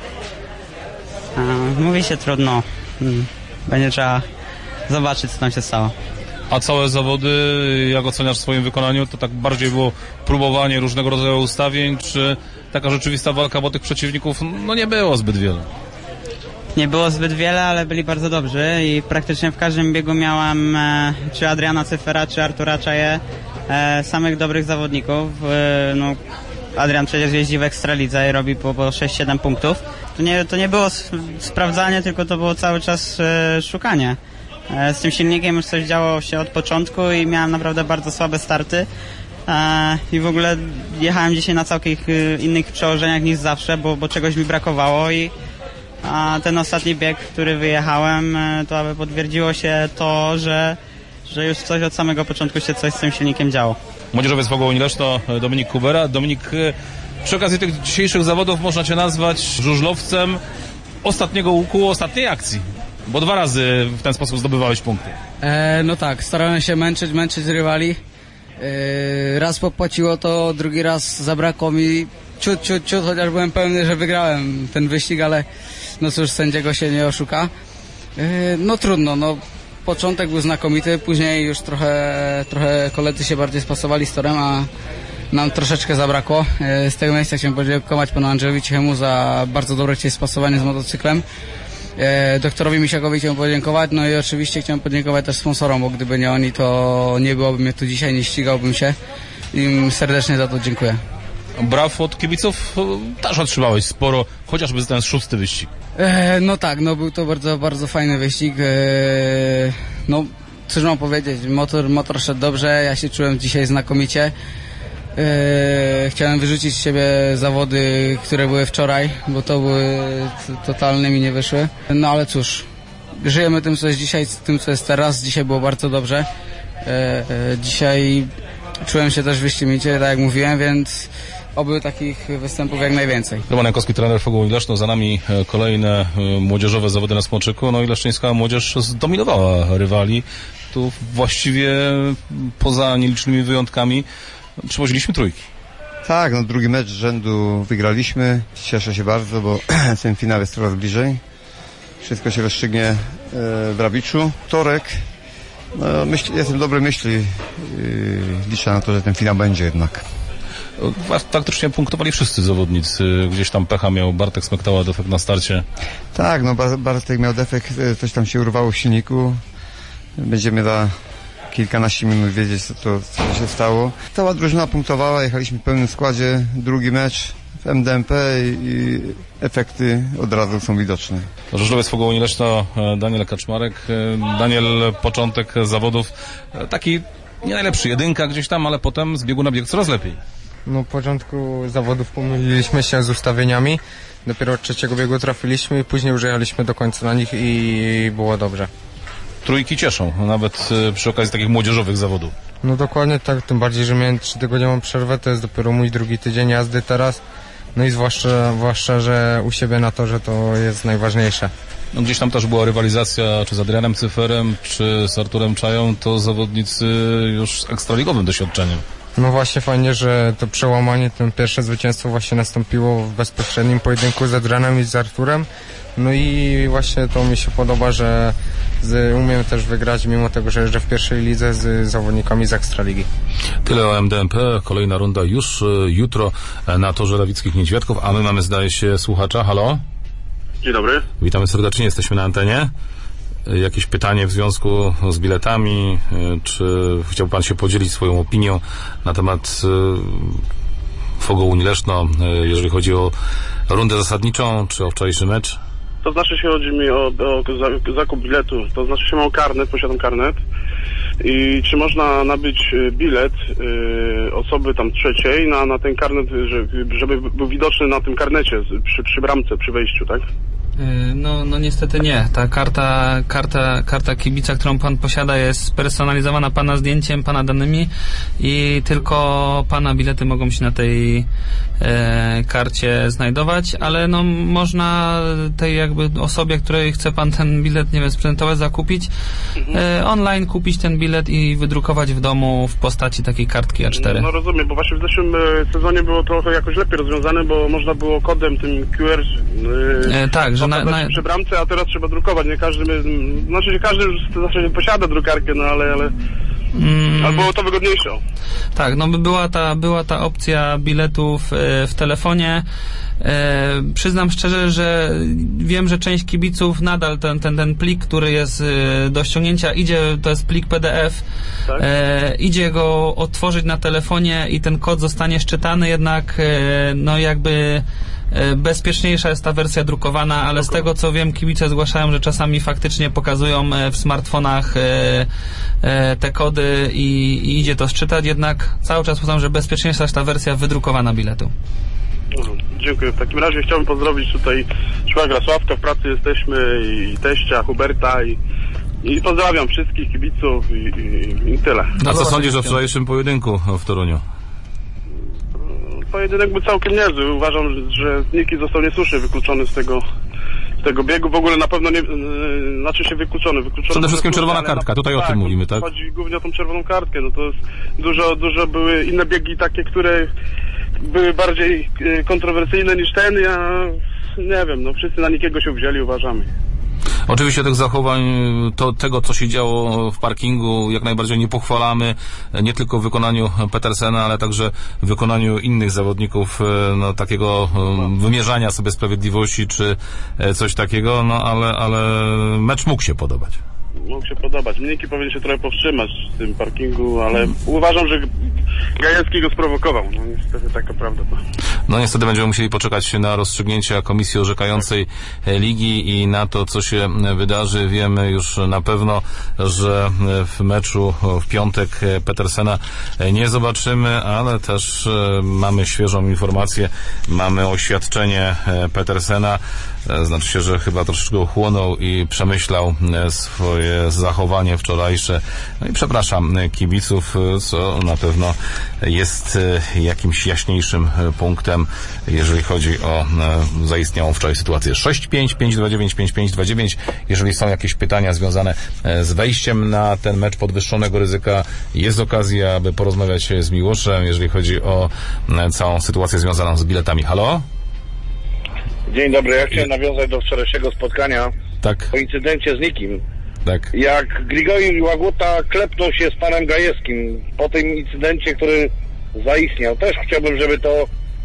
mówi się trudno. Będzie trzeba zobaczyć, co tam się stało. A całe zawody, jak oceniasz w swoim wykonaniu? To tak bardziej było próbowanie różnego rodzaju ustawień, czy taka rzeczywista walka, bo tych przeciwników no nie było zbyt wiele? Nie było zbyt wiele, ale byli bardzo dobrzy i praktycznie w każdym biegu miałam czy Adriana Cyfera, czy Artura Czaję, samych dobrych zawodników. No, Adrian przecież jeździ w Ekstralidze i robi po 6-7 punktów. To nie było sprawdzanie, tylko to było cały czas szukanie. Z tym silnikiem już coś działo się od początku i miałem naprawdę bardzo słabe starty. I w ogóle jechałem dzisiaj na całkiem innych przełożeniach niż zawsze, bo czegoś mi brakowało a ten ostatni bieg, który wyjechałem, to aby potwierdziło się to, że już coś od samego początku się coś z tym silnikiem działo. Młodzieżowiec Fogoł Leszno, Dominik Kubera. Dominik, przy okazji tych dzisiejszych zawodów można cię nazwać żużlowcem ostatniego łuku, ostatniej akcji, bo 2 razy w ten sposób zdobywałeś punkty. No tak, starałem się męczyć rywali. Raz popłaciło to, drugi raz zabrakło mi ciut, chociaż byłem pewny, że wygrałem ten wyścig, ale no cóż, sędziego się nie oszuka. No trudno, no początek był znakomity, później już trochę koledzy się bardziej spasowali z torem, a nam troszeczkę zabrakło. Z tego miejsca chciałem podziękować panu Andrzejowi Cichemu za bardzo dobre spasowanie z motocyklem. Doktorowi Misiakowi chciałem podziękować, no i oczywiście chciałem podziękować też sponsorom, bo gdyby nie oni, to nie byłoby mnie tu dzisiaj, nie ścigałbym się. Im serdecznie za to dziękuję. Braw od kibiców też otrzymałeś sporo, chociażby ten 6. wyścig. No tak, no był to bardzo, bardzo fajny wyścig. No cóż mam powiedzieć, motor szedł dobrze, ja się czułem dzisiaj znakomicie. Chciałem wyrzucić z siebie zawody, które były wczoraj, bo to były totalne, mi nie wyszły. No ale cóż, żyjemy tym, co jest dzisiaj, tym, co jest teraz. Dzisiaj było bardzo dobrze. Dzisiaj czułem się też wyścimicie, tak jak mówiłem, więc oby takich występów jak najwięcej. Roman Jankowski, trener Fogoł Leszno, za nami kolejne młodzieżowe zawody na Smoczyku. No i leszczyńska młodzież zdominowała rywali. Tu właściwie poza nielicznymi wyjątkami przywoziliśmy trójki. Tak, no drugi mecz z rzędu wygraliśmy. Cieszę się bardzo, bo ten finał jest coraz bliżej. Wszystko się rozstrzygnie w Rawiczu. Wtorek. No, jestem dobrej myśli. Liczę na to, że ten finał będzie jednak. Faktycznie punktowali wszyscy zawodnicy. Gdzieś tam pecha miał Bartek Smektała, defekt na starcie. Tak, no Bartek miał defekt, coś tam się urwało w silniku. Będziemy za kilkanaście minut wiedzieć, co się stało. Cała drużyna punktowała, jechaliśmy w pełnym składzie. Drugi mecz w MDMP i efekty od razu są widoczne. Żużlowiec Fogoł Leszno, Daniel Kaczmarek. Daniel, początek zawodów taki nie najlepszy, 1 gdzieś tam, ale potem z biegu na bieg coraz lepiej. No, w początku zawodów pomyliliśmy się z ustawieniami, dopiero od 3. biegu trafiliśmy i później już jechaliśmy do końca na nich i było dobrze. Trójki cieszą, nawet przy okazji takich młodzieżowych zawodów. No dokładnie tak, tym bardziej, że miałem 3-tygodniową przerwę, to jest dopiero mój 2. tydzień jazdy teraz, no i zwłaszcza, że u siebie na torze to jest najważniejsze. No, gdzieś tam też była rywalizacja, czy z Adrianem Cyferem, czy z Arturem Czają, to zawodnicy już z ekstraligowym doświadczeniem. No właśnie fajnie, że to przełamanie, to pierwsze zwycięstwo właśnie nastąpiło w bezpośrednim pojedynku z Adrianem i z Arturem. No i właśnie to mi się podoba, że umiem też wygrać, mimo tego, że jeżdżę w pierwszej lidze z zawodnikami z Ekstraligi. Tyle o MDMP. Kolejna runda już jutro na torze Rawickich Niedźwiadków, a my mamy, zdaje się, słuchacza. Halo? Dzień dobry. Witamy serdecznie, jesteśmy na antenie. jakieś pytanie w związku z biletami? Czy chciałby pan się podzielić swoją opinią na temat Fogołuń Leszno, jeżeli chodzi o rundę zasadniczą, czy o wczorajszy mecz? To znaczy się chodzi mi o zakup biletu, to znaczy się mam karnet, posiadam karnet i czy można nabyć bilet osoby tam trzeciej na ten karnet, żeby był widoczny na tym karnecie przy bramce, przy wejściu, tak? No niestety nie. Ta karta kibica, którą pan posiada, jest spersonalizowana pana zdjęciem, pana danymi i tylko pana bilety mogą się na tej karcie znajdować, ale no można tej jakby osobie, której chce pan ten bilet, nie wiem, sprezentować, zakupić, online kupić ten bilet i wydrukować w domu w postaci takiej kartki A4. No rozumiem, bo właśnie w zeszłym sezonie było trochę jakoś lepiej rozwiązane, bo można było kodem tym QR tak, że przy bramce, a teraz trzeba drukować. Nie każdy, znaczy każdy już w zasadzie posiada drukarkę, no ale ale było to wygodniejsze. Tak, no była ta opcja biletów w telefonie. Przyznam szczerze, że wiem, że część kibiców nadal ten plik, który jest do ściągnięcia, to jest plik PDF, tak? Idzie go otworzyć na telefonie i ten kod zostanie szczytany, jednak no jakby bezpieczniejsza jest ta wersja drukowana, ale z tego co wiem, kibice zgłaszają, że czasami faktycznie pokazują w smartfonach te kody i idzie to szczytać, jednak cały czas uważam, że bezpieczniejsza jest ta wersja wydrukowana biletu. Dziękuję. W takim razie chciałbym pozdrowić tutaj szwagra Sławka, w pracy jesteśmy, i teścia Huberta i pozdrawiam wszystkich kibiców i tyle. A co sądzisz o wczorajszym pojedynku w Toruniu? Pojedynek był całkiem niezły. Uważam, że Niki został niesłusznie wykluczony z tego biegu. W ogóle na pewno nie, znaczy się wykluczony. Przede wszystkim czerwona kartka, tutaj o tym mówimy, tak? Chodzi głównie o tą czerwoną kartkę. No to jest dużo były inne biegi takie, które były bardziej kontrowersyjne niż ten. Ja nie wiem, no wszyscy na Nikiego się wzięli, uważamy. Oczywiście tych zachowań, tego co się działo w parkingu, jak najbardziej nie pochwalamy, nie tylko w wykonaniu Petersena, ale także w wykonaniu innych zawodników, no takiego wymierzania sobie sprawiedliwości, czy coś takiego, no ale mecz mógł się podobać. Mógł się podobać. Niki powinien się trochę powstrzymać w tym parkingu, ale uważam, że Gajewski go sprowokował. No niestety taka prawda. No niestety będziemy musieli poczekać na rozstrzygnięcia Komisji Orzekającej Ligi i na to, co się wydarzy. Wiemy już na pewno, że w meczu w piątek Petersena nie zobaczymy, ale też mamy świeżą informację, mamy oświadczenie Petersena. Znaczy się, że chyba troszeczkę ochłonął i przemyślał swoje zachowanie wczorajsze. No i przepraszam kibiców, co na pewno jest jakimś jaśniejszym punktem, jeżeli chodzi o zaistniałą wczoraj sytuację. 655295529. Jeżeli są jakieś pytania związane z wejściem na ten mecz podwyższonego ryzyka, jest okazja, aby porozmawiać z Miłoszem, jeżeli chodzi o całą sytuację związaną z biletami. Halo? Dzień dobry, ja chciałem nawiązać do wczorajszego spotkania. Tak. O incydencie z Nikim. Tak. Jak Grigori Łaguta klepnął się z panem Gajewskim po tym incydencie, który zaistniał. Też chciałbym, żeby to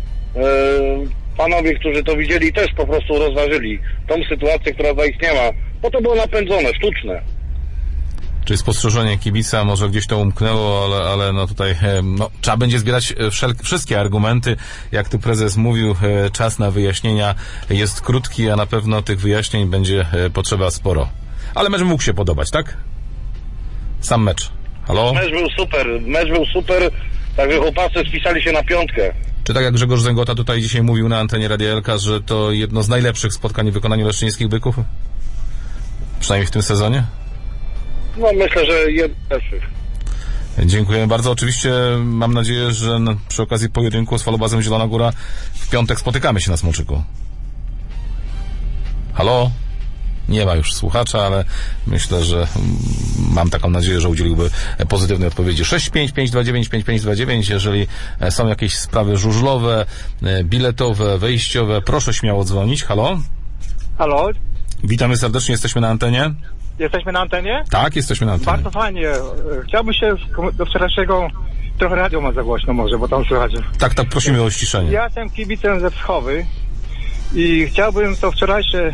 panowie, którzy to widzieli, też po prostu rozważyli tą sytuację, która zaistniała, bo to było napędzone, sztuczne. Czyli spostrzeżenie kibica, może gdzieś to umknęło, ale no tutaj trzeba będzie zbierać wszystkie argumenty. Jak tu prezes mówił, czas na wyjaśnienia jest krótki, a na pewno tych wyjaśnień będzie potrzeba sporo. Ale mecz mógł się podobać, tak? Sam mecz. Halo? Mecz był super, także chłopacy spisali się na piątkę. Czy tak jak Grzegorz Zęgota tutaj dzisiaj mówił na antenie Radia Elka, że to jedno z najlepszych spotkań w wykonaniu leszczyńskich byków? Przynajmniej w tym sezonie? No myślę, że jedno z lepszych. Dziękuję bardzo. Oczywiście mam nadzieję, że przy okazji pojedynku z Falobazem Zielona Góra w piątek spotykamy się na Smoczyku. Halo? Nie ma już słuchacza, ale myślę, że mam taką nadzieję, że udzieliłby pozytywnej odpowiedzi. 655295529. Jeżeli są jakieś sprawy żużlowe, biletowe, wejściowe, proszę śmiało dzwonić. Halo? Halo? Witamy serdecznie, jesteśmy na antenie. Jesteśmy na antenie? Tak, jesteśmy na antenie. Bardzo fajnie. Chciałbym się do wczorajszego trochę radio ma za głośno może, bo tam słychać. Tak, prosimy o ściszenie. Ja jestem kibicem ze Wschowy i chciałbym to wczorajsze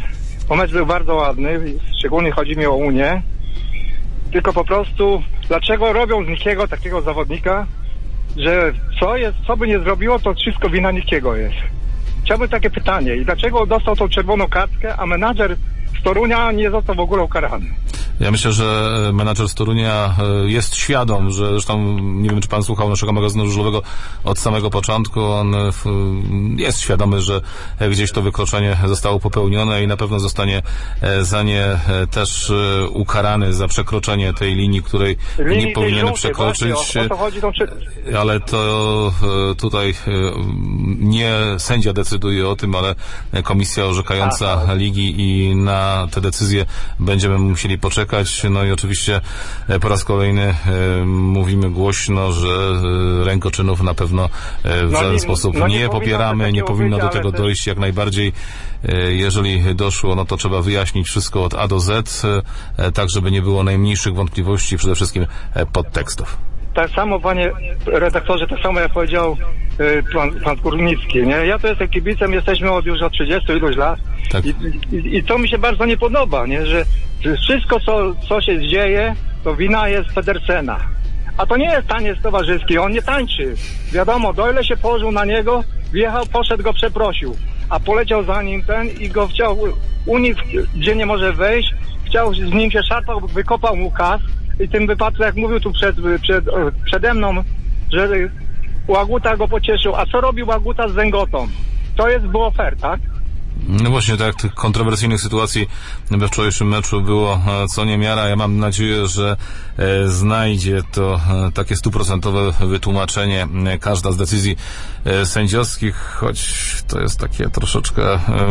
bo mecz był bardzo ładny, szczególnie chodzi mi o Unię. Tylko po prostu, dlaczego robią z Nikiego takiego zawodnika, że co by nie zrobiło, to wszystko wina Nikiego jest. Chciałbym takie pytanie. I dlaczego dostał tą czerwoną kartkę, a menadżer z Torunia nie został w ogóle ukarany? Ja myślę, że menadżer z Torunia jest świadom, że zresztą nie wiem, czy pan słuchał naszego magazynu żużlowego od samego początku. On jest świadomy, że gdzieś to wykroczenie zostało popełnione i na pewno zostanie za nie też ukarany za przekroczenie tej linii, której nie powinien przekroczyć. Właśnie, o to chodzi, ale to tutaj nie sędzia decyduje o tym, ale komisja orzekająca ligi i na te decyzje będziemy musieli poczekać. No i oczywiście po raz kolejny mówimy głośno, że rękoczynów na pewno w żaden sposób nie popieramy, nie powinno do tego dojść jak najbardziej. Jeżeli doszło, no to trzeba wyjaśnić wszystko od A do Z, tak żeby nie było najmniejszych wątpliwości, przede wszystkim podtekstów. Tak samo, panie redaktorze, tak samo jak powiedział pan Kurnicki, nie? Ja to jestem kibicem, jesteśmy już od 30 iluś lat. Tak. I to mi się bardzo nie podoba, nie? Że wszystko, co się dzieje, to wina jest Pedersena. A to nie jest taniec towarzyski, on nie tańczy. Wiadomo, Doyle się położył na niego, wjechał, poszedł, go przeprosił. A poleciał za nim i go chciał unik, gdzie nie może wejść, chciał z nim się szarpał, wykopał mu kas. I w tym wypadku, jak mówił tu przede mną, że Łaguta go pocieszył. A co robi Łaguta z Zęgotą? To było fair, tak? No właśnie, tak, tych kontrowersyjnych sytuacji we wczorajszym meczu było co niemiara. Ja mam nadzieję, że znajdzie to takie 100% wytłumaczenie każda z decyzji sędziowskich, choć to jest takie troszeczkę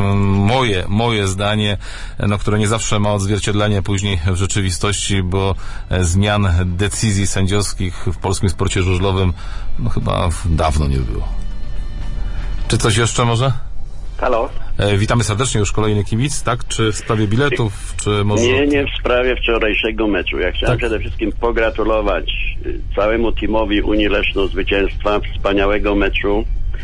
moje zdanie, no, które nie zawsze ma odzwierciedlenie później w rzeczywistości, bo zmian decyzji sędziowskich w polskim sporcie żużlowym no chyba dawno nie było. Czy coś jeszcze może? Halo? Witamy serdecznie, już kolejny kibic, tak? Czy w sprawie biletów, czy może... Nie w sprawie wczorajszego meczu. Ja chciałem przede wszystkim pogratulować całemu teamowi Unii Leszno zwycięstwa, wspaniałego meczu.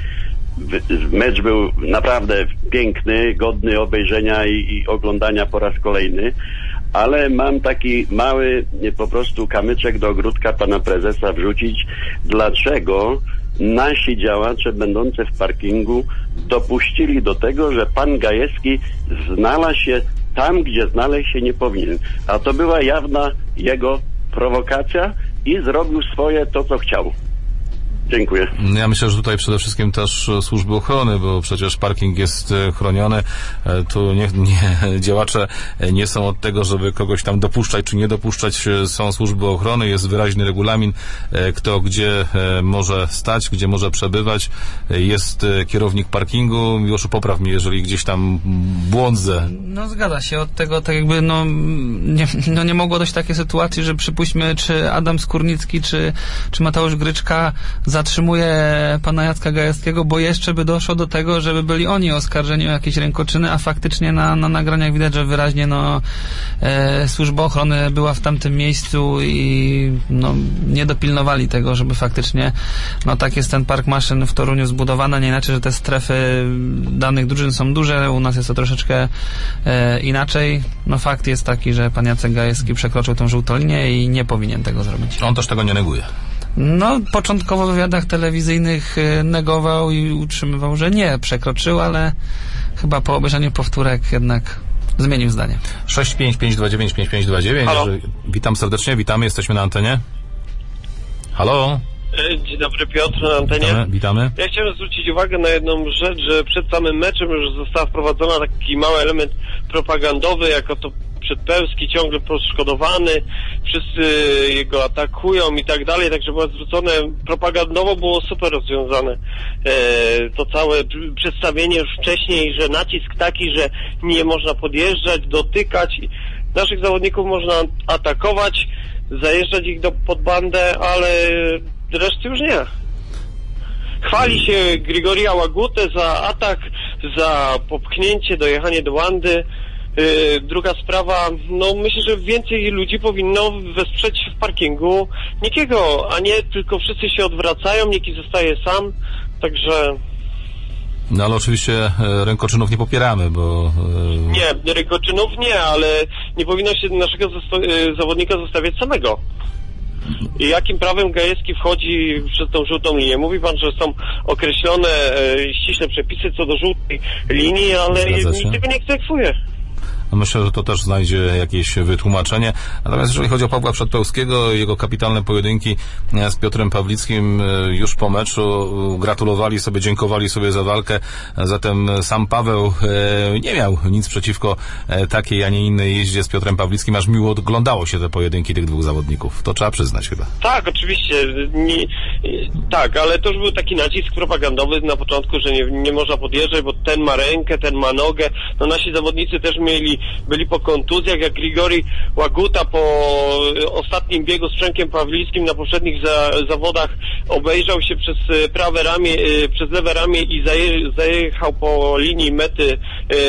Mecz był naprawdę piękny, godny obejrzenia i oglądania po raz kolejny, ale mam taki mały po prostu kamyczek do ogródka pana prezesa wrzucić. Dlaczego nasi działacze będący w parkingu dopuścili do tego, że pan Gajewski znalazł się tam, gdzie znaleźć się nie powinien. A to była jawna jego prowokacja i zrobił swoje to, co chciał. Dziękuję. Ja myślę, że tutaj przede wszystkim też służby ochrony, bo przecież parking jest chroniony. Tu działacze nie są od tego, żeby kogoś tam dopuszczać czy nie dopuszczać. Są służby ochrony, jest wyraźny regulamin, kto gdzie może stać, gdzie może przebywać. Jest kierownik parkingu. Miłoszu, popraw mnie, jeżeli gdzieś tam błądzę. No zgadza się. Od tego tak jakby nie mogło dojść takiej sytuacji, że przypuśćmy, czy Adam Skórnicki, czy Mateusz Gryczka zatrzymuje pana Jacka Gajewskiego, bo jeszcze by doszło do tego, żeby byli oni oskarżeni o jakieś rękoczyny, a faktycznie na nagraniach widać, że wyraźnie służba ochrony była w tamtym miejscu i nie dopilnowali tego, żeby faktycznie tak jest ten park maszyn w Toruniu zbudowany, nie inaczej, że te strefy danych drużyn są duże, u nas jest to troszeczkę inaczej. Fakt jest taki, że pan Jacek Gajewski przekroczył tą żółtą linię i nie powinien tego zrobić. On też tego nie neguje. Początkowo w wywiadach telewizyjnych negował i utrzymywał, że nie przekroczył, ale chyba po obejrzeniu powtórek jednak zmienił zdanie. 655295529. Witam serdecznie, witamy, jesteśmy na antenie. Halo? Dzień dobry, Piotr na antenie. Witamy. Ja chciałem zwrócić uwagę na jedną rzecz, że przed samym meczem już została wprowadzona taki mały element propagandowy, jako to Przedpełski ciągle poszkodowany, wszyscy jego atakują i tak dalej, także było zwrócone, propagandowo było super rozwiązane to całe przedstawienie już wcześniej, że nacisk taki, że nie można podjeżdżać, dotykać, naszych zawodników można atakować, zajeżdżać ich pod bandę, ale reszty już nie. Chwali się Grigoria Łagutę za atak, za popchnięcie, dojechanie do bandy. Druga sprawa, myślę, że więcej ludzi powinno wesprzeć w parkingu Nikiego, a nie tylko wszyscy się odwracają, Niki zostaje sam, także No ale oczywiście rękoczynów nie popieramy, bo... Nie, rękoczynów nie, ale nie powinno się naszego zawodnika zostawiać samego. I jakim prawem Gajewski wchodzi przez tą żółtą linię? Mówi pan, że są określone ściśle przepisy co do żółtej linii, ale nikt tego nie egzekwuje. Myślę, że to też znajdzie jakieś wytłumaczenie. Natomiast jeżeli chodzi o Pawła Przedpełskiego i jego kapitalne pojedynki z Piotrem Pawlickim, już po meczu gratulowali sobie, dziękowali sobie za walkę. Zatem sam Paweł nie miał nic przeciwko takiej, a nie innej jeździe z Piotrem Pawlickim, aż miło oglądało się te pojedynki tych dwóch zawodników. To trzeba przyznać chyba. Tak, oczywiście. Tak, ale to już był taki nacisk propagandowy na początku, że nie można podjeżdżać, bo ten ma rękę, ten ma nogę. No nasi zawodnicy też byli po kontuzjach, jak Grigori Łaguta po ostatnim biegu z Przemkiem Pawlickim na poprzednich zawodach obejrzał się przez prawe ramię, przez lewe ramię i zajechał po linii mety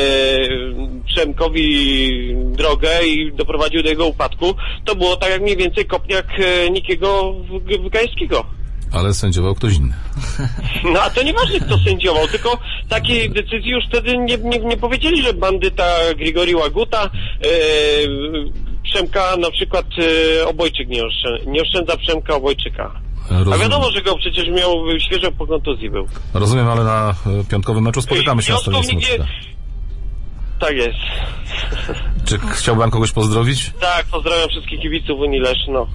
Przemkowi drogę i doprowadził do jego upadku. To było tak jak mniej więcej kopniak Nikiego Gajewskiego. Ale sędziował ktoś inny. No a to nieważne kto sędziował, tylko takiej decyzji już wtedy nie powiedzieli, że bandyta Grigori Łaguta Przemka na przykład Obojczyk nie oszczędza Przemka Obojczyka. Rozumiem. A wiadomo, że go przecież miał świeżo po kontuzji był. Rozumiem, ale na piątkowym meczu spotykamy się na stronie Smuczka. Tak jest. Czy chciałby pan kogoś pozdrowić? Tak, pozdrawiam wszystkich kibiców Unii Leszno.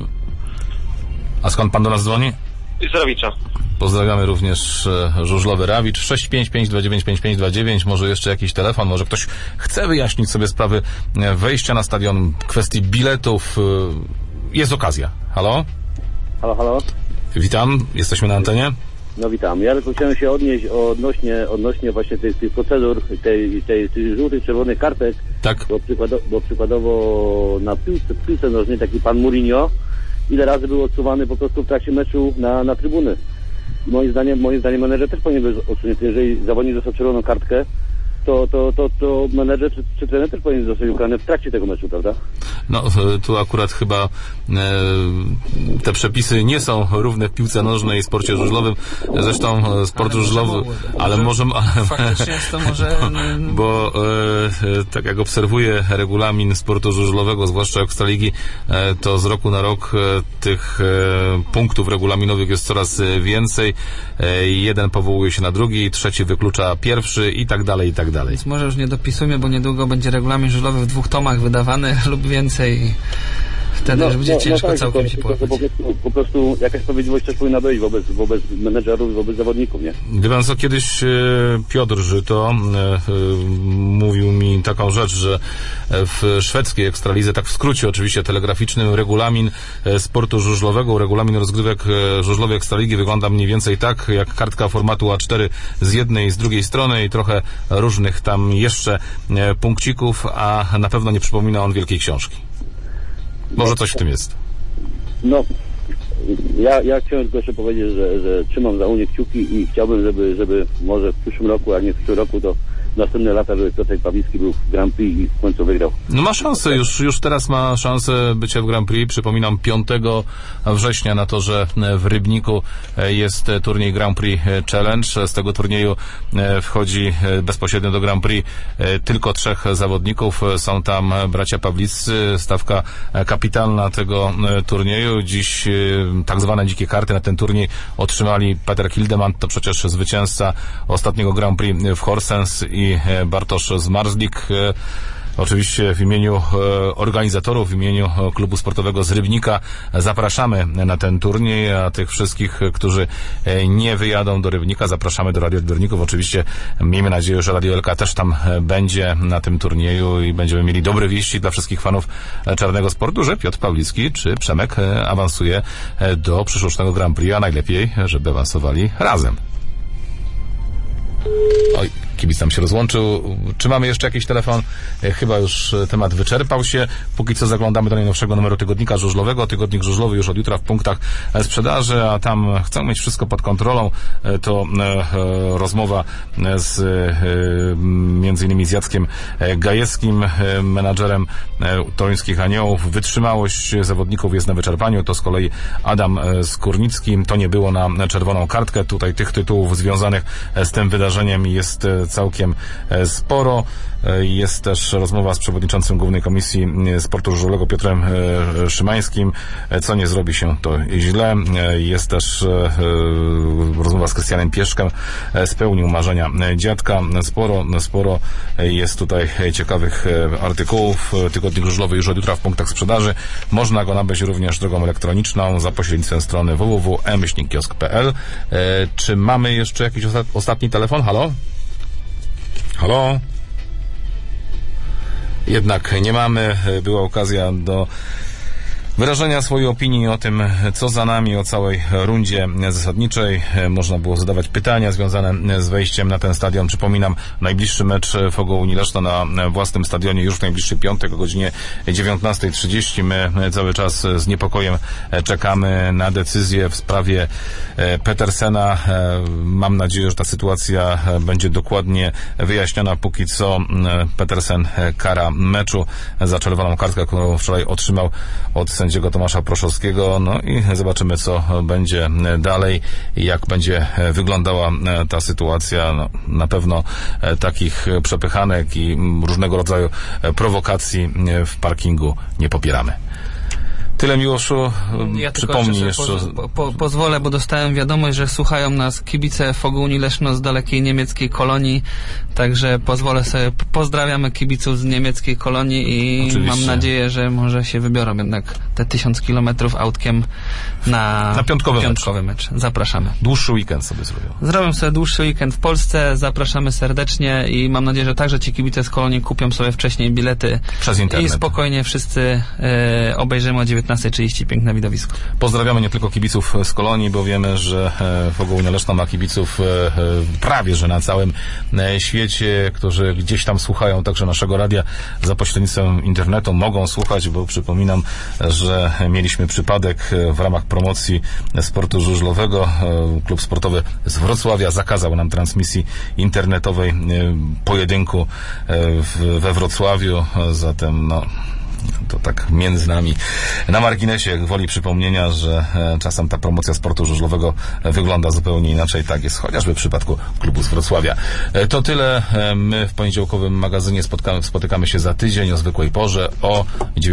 A skąd pan do nas dzwoni? Z Rawicza. Pozdrawiamy również Żużlowy Rawicz. 655295529. Może jeszcze jakiś telefon, może ktoś chce wyjaśnić sobie sprawy wejścia na stadion, kwestii biletów. Jest okazja. Halo? Halo, halo. Witam, jesteśmy na antenie. No witam. Ja tylko chciałem się odnieść odnośnie właśnie tych procedur, tych żółtych, czerwonych kartek. Tak. Bo przykładowo na piłce nożnej taki pan Mourinho ile razy był odsuwany po prostu w trakcie meczu na trybuny. Moim zdaniem menedżer też powinien być odsunięty. Jeżeli zawodnik dostał czerwoną kartkę, to menedżer czy trener też powinien zostać ukarany w trakcie tego meczu, prawda? No, tu akurat chyba te przepisy nie są równe w piłce nożnej i sporcie żużlowym. Zresztą sport żużlowy, ale może... Faktycznie jest to może... Bo tak jak obserwuję regulamin sportu żużlowego, zwłaszcza Ekstraligi, to z roku na rok tych punktów regulaminowych jest coraz więcej. Jeden powołuje się na drugi, trzeci wyklucza pierwszy i tak dalej, i tak dalej. Więc może już nie dopisujmy, bo niedługo będzie regulamin żużlowy w 2 tomach wydawany lub więcej. Wtedy już będzie ciężko tak, całkiem się połapać. Po prostu jakaś sprawiedliwość też powinna być wobec menedżerów, wobec zawodników, nie? Wie pan co, kiedyś Piotr Żyto mówił mi taką rzecz, że w szwedzkiej ekstralidze, tak w skrócie oczywiście telegraficznym, regulamin sportu żużlowego, regulamin rozgrywek żużlowej ekstraligi wygląda mniej więcej tak, jak kartka formatu A4 z jednej i z drugiej strony i trochę różnych tam jeszcze punkcików, a na pewno nie przypomina on wielkiej książki. Może coś w tym jest. No, ja chciałem tylko jeszcze powiedzieć, że trzymam za Unię kciuki i chciałbym, żeby może w przyszłym roku, a nie w przyszłym roku, to następne lata, żeby Piotrek Pawlicki był w Grand Prix i w końcu wygrał. No ma szansę, już teraz ma szansę bycia w Grand Prix. Przypominam, 5 września na to, że w Rybniku jest turniej Grand Prix Challenge. Z tego turnieju wchodzi bezpośrednio do Grand Prix tylko 3 zawodników. Są tam bracia Pawliccy. Stawka kapitalna tego turnieju. Dziś tak zwane dzikie karty na ten turniej otrzymali Peter Hildeman, to przecież zwycięzca ostatniego Grand Prix w Horsens, i Bartosz Zmarzlik. Oczywiście w imieniu organizatorów, w imieniu klubu sportowego z Rybnika zapraszamy na ten turniej, a tych wszystkich, którzy nie wyjadą do Rybnika, zapraszamy do radioodbiorników. Oczywiście miejmy nadzieję, że Radio LK też tam będzie na tym turnieju i będziemy mieli dobre wieści dla wszystkich fanów czarnego sportu, że Piotr Pawlicki czy Przemek awansuje do przyszłorocznego Grand Prix, a najlepiej, żeby awansowali razem. Oj, kibic tam się rozłączył. Czy mamy jeszcze jakiś telefon? Chyba już temat wyczerpał się. Póki co zaglądamy do najnowszego numeru Tygodnika Żużlowego. Tygodnik Żużlowy już od jutra w punktach sprzedaży, a tam chcą mieć wszystko pod kontrolą. To rozmowa z między innymi z Jackiem Gajewskim, menadżerem toruńskich Aniołów. Wytrzymałość zawodników jest na wyczerpaniu. To z kolei Adam Skórnicki. To nie było na czerwoną kartkę. Tutaj tych tytułów związanych z tym wydarzeniem jest całkiem sporo. Jest też rozmowa z przewodniczącym Głównej Komisji Sportu Żużlowego Piotrem Szymańskim. Co nie zrobi się, to źle. Jest też rozmowa z Krystianem Pieszkiem. Spełnił marzenia dziadka. Sporo jest tutaj ciekawych artykułów. Tygodnik Żużlowy już od jutra w punktach sprzedaży. Można go nabyć również drogą elektroniczną za pośrednictwem strony www.e-kiosk.pl. Czy mamy jeszcze jakiś ostatni telefon? Halo? Halo? Jednak nie mamy. Była okazja do wyrażenia swojej opinii o tym, co za nami, o całej rundzie zasadniczej. Można było zadawać pytania związane z wejściem na ten stadion. Przypominam, najbliższy mecz Fogą Unii Leszno na własnym stadionie już w najbliższy piątek o godzinie 19:30. My cały czas z niepokojem czekamy na decyzję w sprawie Petersena. Mam nadzieję, że ta sytuacja będzie dokładnie wyjaśniona. Póki co Petersen kara meczu za czerwoną kartkę, którą wczoraj otrzymał od sędziego Tomasza Proszowskiego. No i zobaczymy, co będzie dalej i jak będzie wyglądała ta sytuacja. No, na pewno takich przepychanek i różnego rodzaju prowokacji w parkingu nie popieramy. Tyle, Miłoszu. Ja przypomnij jeszcze. Pozwolę, bo dostałem wiadomość, że słuchają nas kibice Fogu Unii Leszno z dalekiej niemieckiej kolonii, także pozwolę sobie, pozdrawiamy kibiców z niemieckiej kolonii i oczywiście mam nadzieję, że może się wybiorą jednak te 1000 kilometrów autkiem na piątkowy mecz. Zapraszamy. Dłuższy weekend sobie zrobią. Zrobią sobie dłuższy weekend w Polsce, zapraszamy serdecznie i mam nadzieję, że także ci kibice z kolonii kupią sobie wcześniej bilety przez internet i spokojnie wszyscy obejrzymy o 19:30 piękne widowisko. Pozdrawiamy nie tylko kibiców z kolonii, bo wiemy, że Fogą Unia Leszno ma kibiców prawie że na całym świecie, którzy gdzieś tam słuchają także naszego radia za pośrednictwem internetu. Mogą słuchać, bo przypominam, że mieliśmy przypadek w ramach promocji sportu żużlowego. Klub sportowy z Wrocławia zakazał nam transmisji internetowej pojedynku we Wrocławiu. Zatem to tak między nami na marginesie woli przypomnienia, że czasem ta promocja sportu żużlowego wygląda zupełnie inaczej. Tak jest chociażby w przypadku klubu z Wrocławia. To tyle. My w poniedziałkowym magazynie spotykamy się za tydzień o zwykłej porze o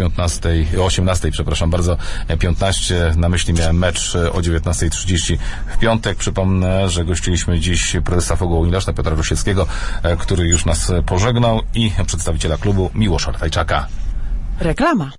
18, przepraszam bardzo, 15. Na myśli miałem mecz o 19:30 w piątek. Przypomnę, że gościliśmy dziś prezesa Fogu Unii Leszno Piotra Rosieckiego, który już nas pożegnał, i przedstawiciela klubu Miłosza Rtajczaka. Reklama.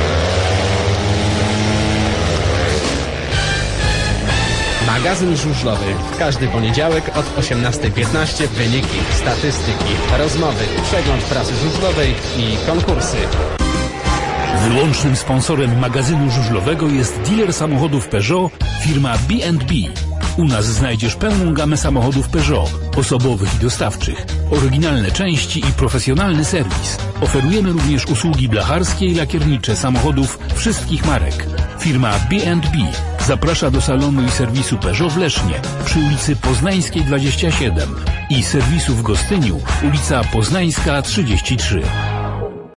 Magazyn żużlowy. W każdy poniedziałek od 18:15 wyniki, statystyki, rozmowy, przegląd prasy żużlowej i konkursy. Wyłącznym sponsorem magazynu żużlowego jest dealer samochodów Peugeot, firma B&B. U nas znajdziesz pełną gamę samochodów Peugeot, osobowych i dostawczych, oryginalne części i profesjonalny serwis. Oferujemy również usługi blacharskie i lakiernicze samochodów wszystkich marek. Firma B&B zaprasza do salonu i serwisu Peugeot w Lesznie przy ulicy Poznańskiej 27 i serwisu w Gostyniu, ulica Poznańska 33.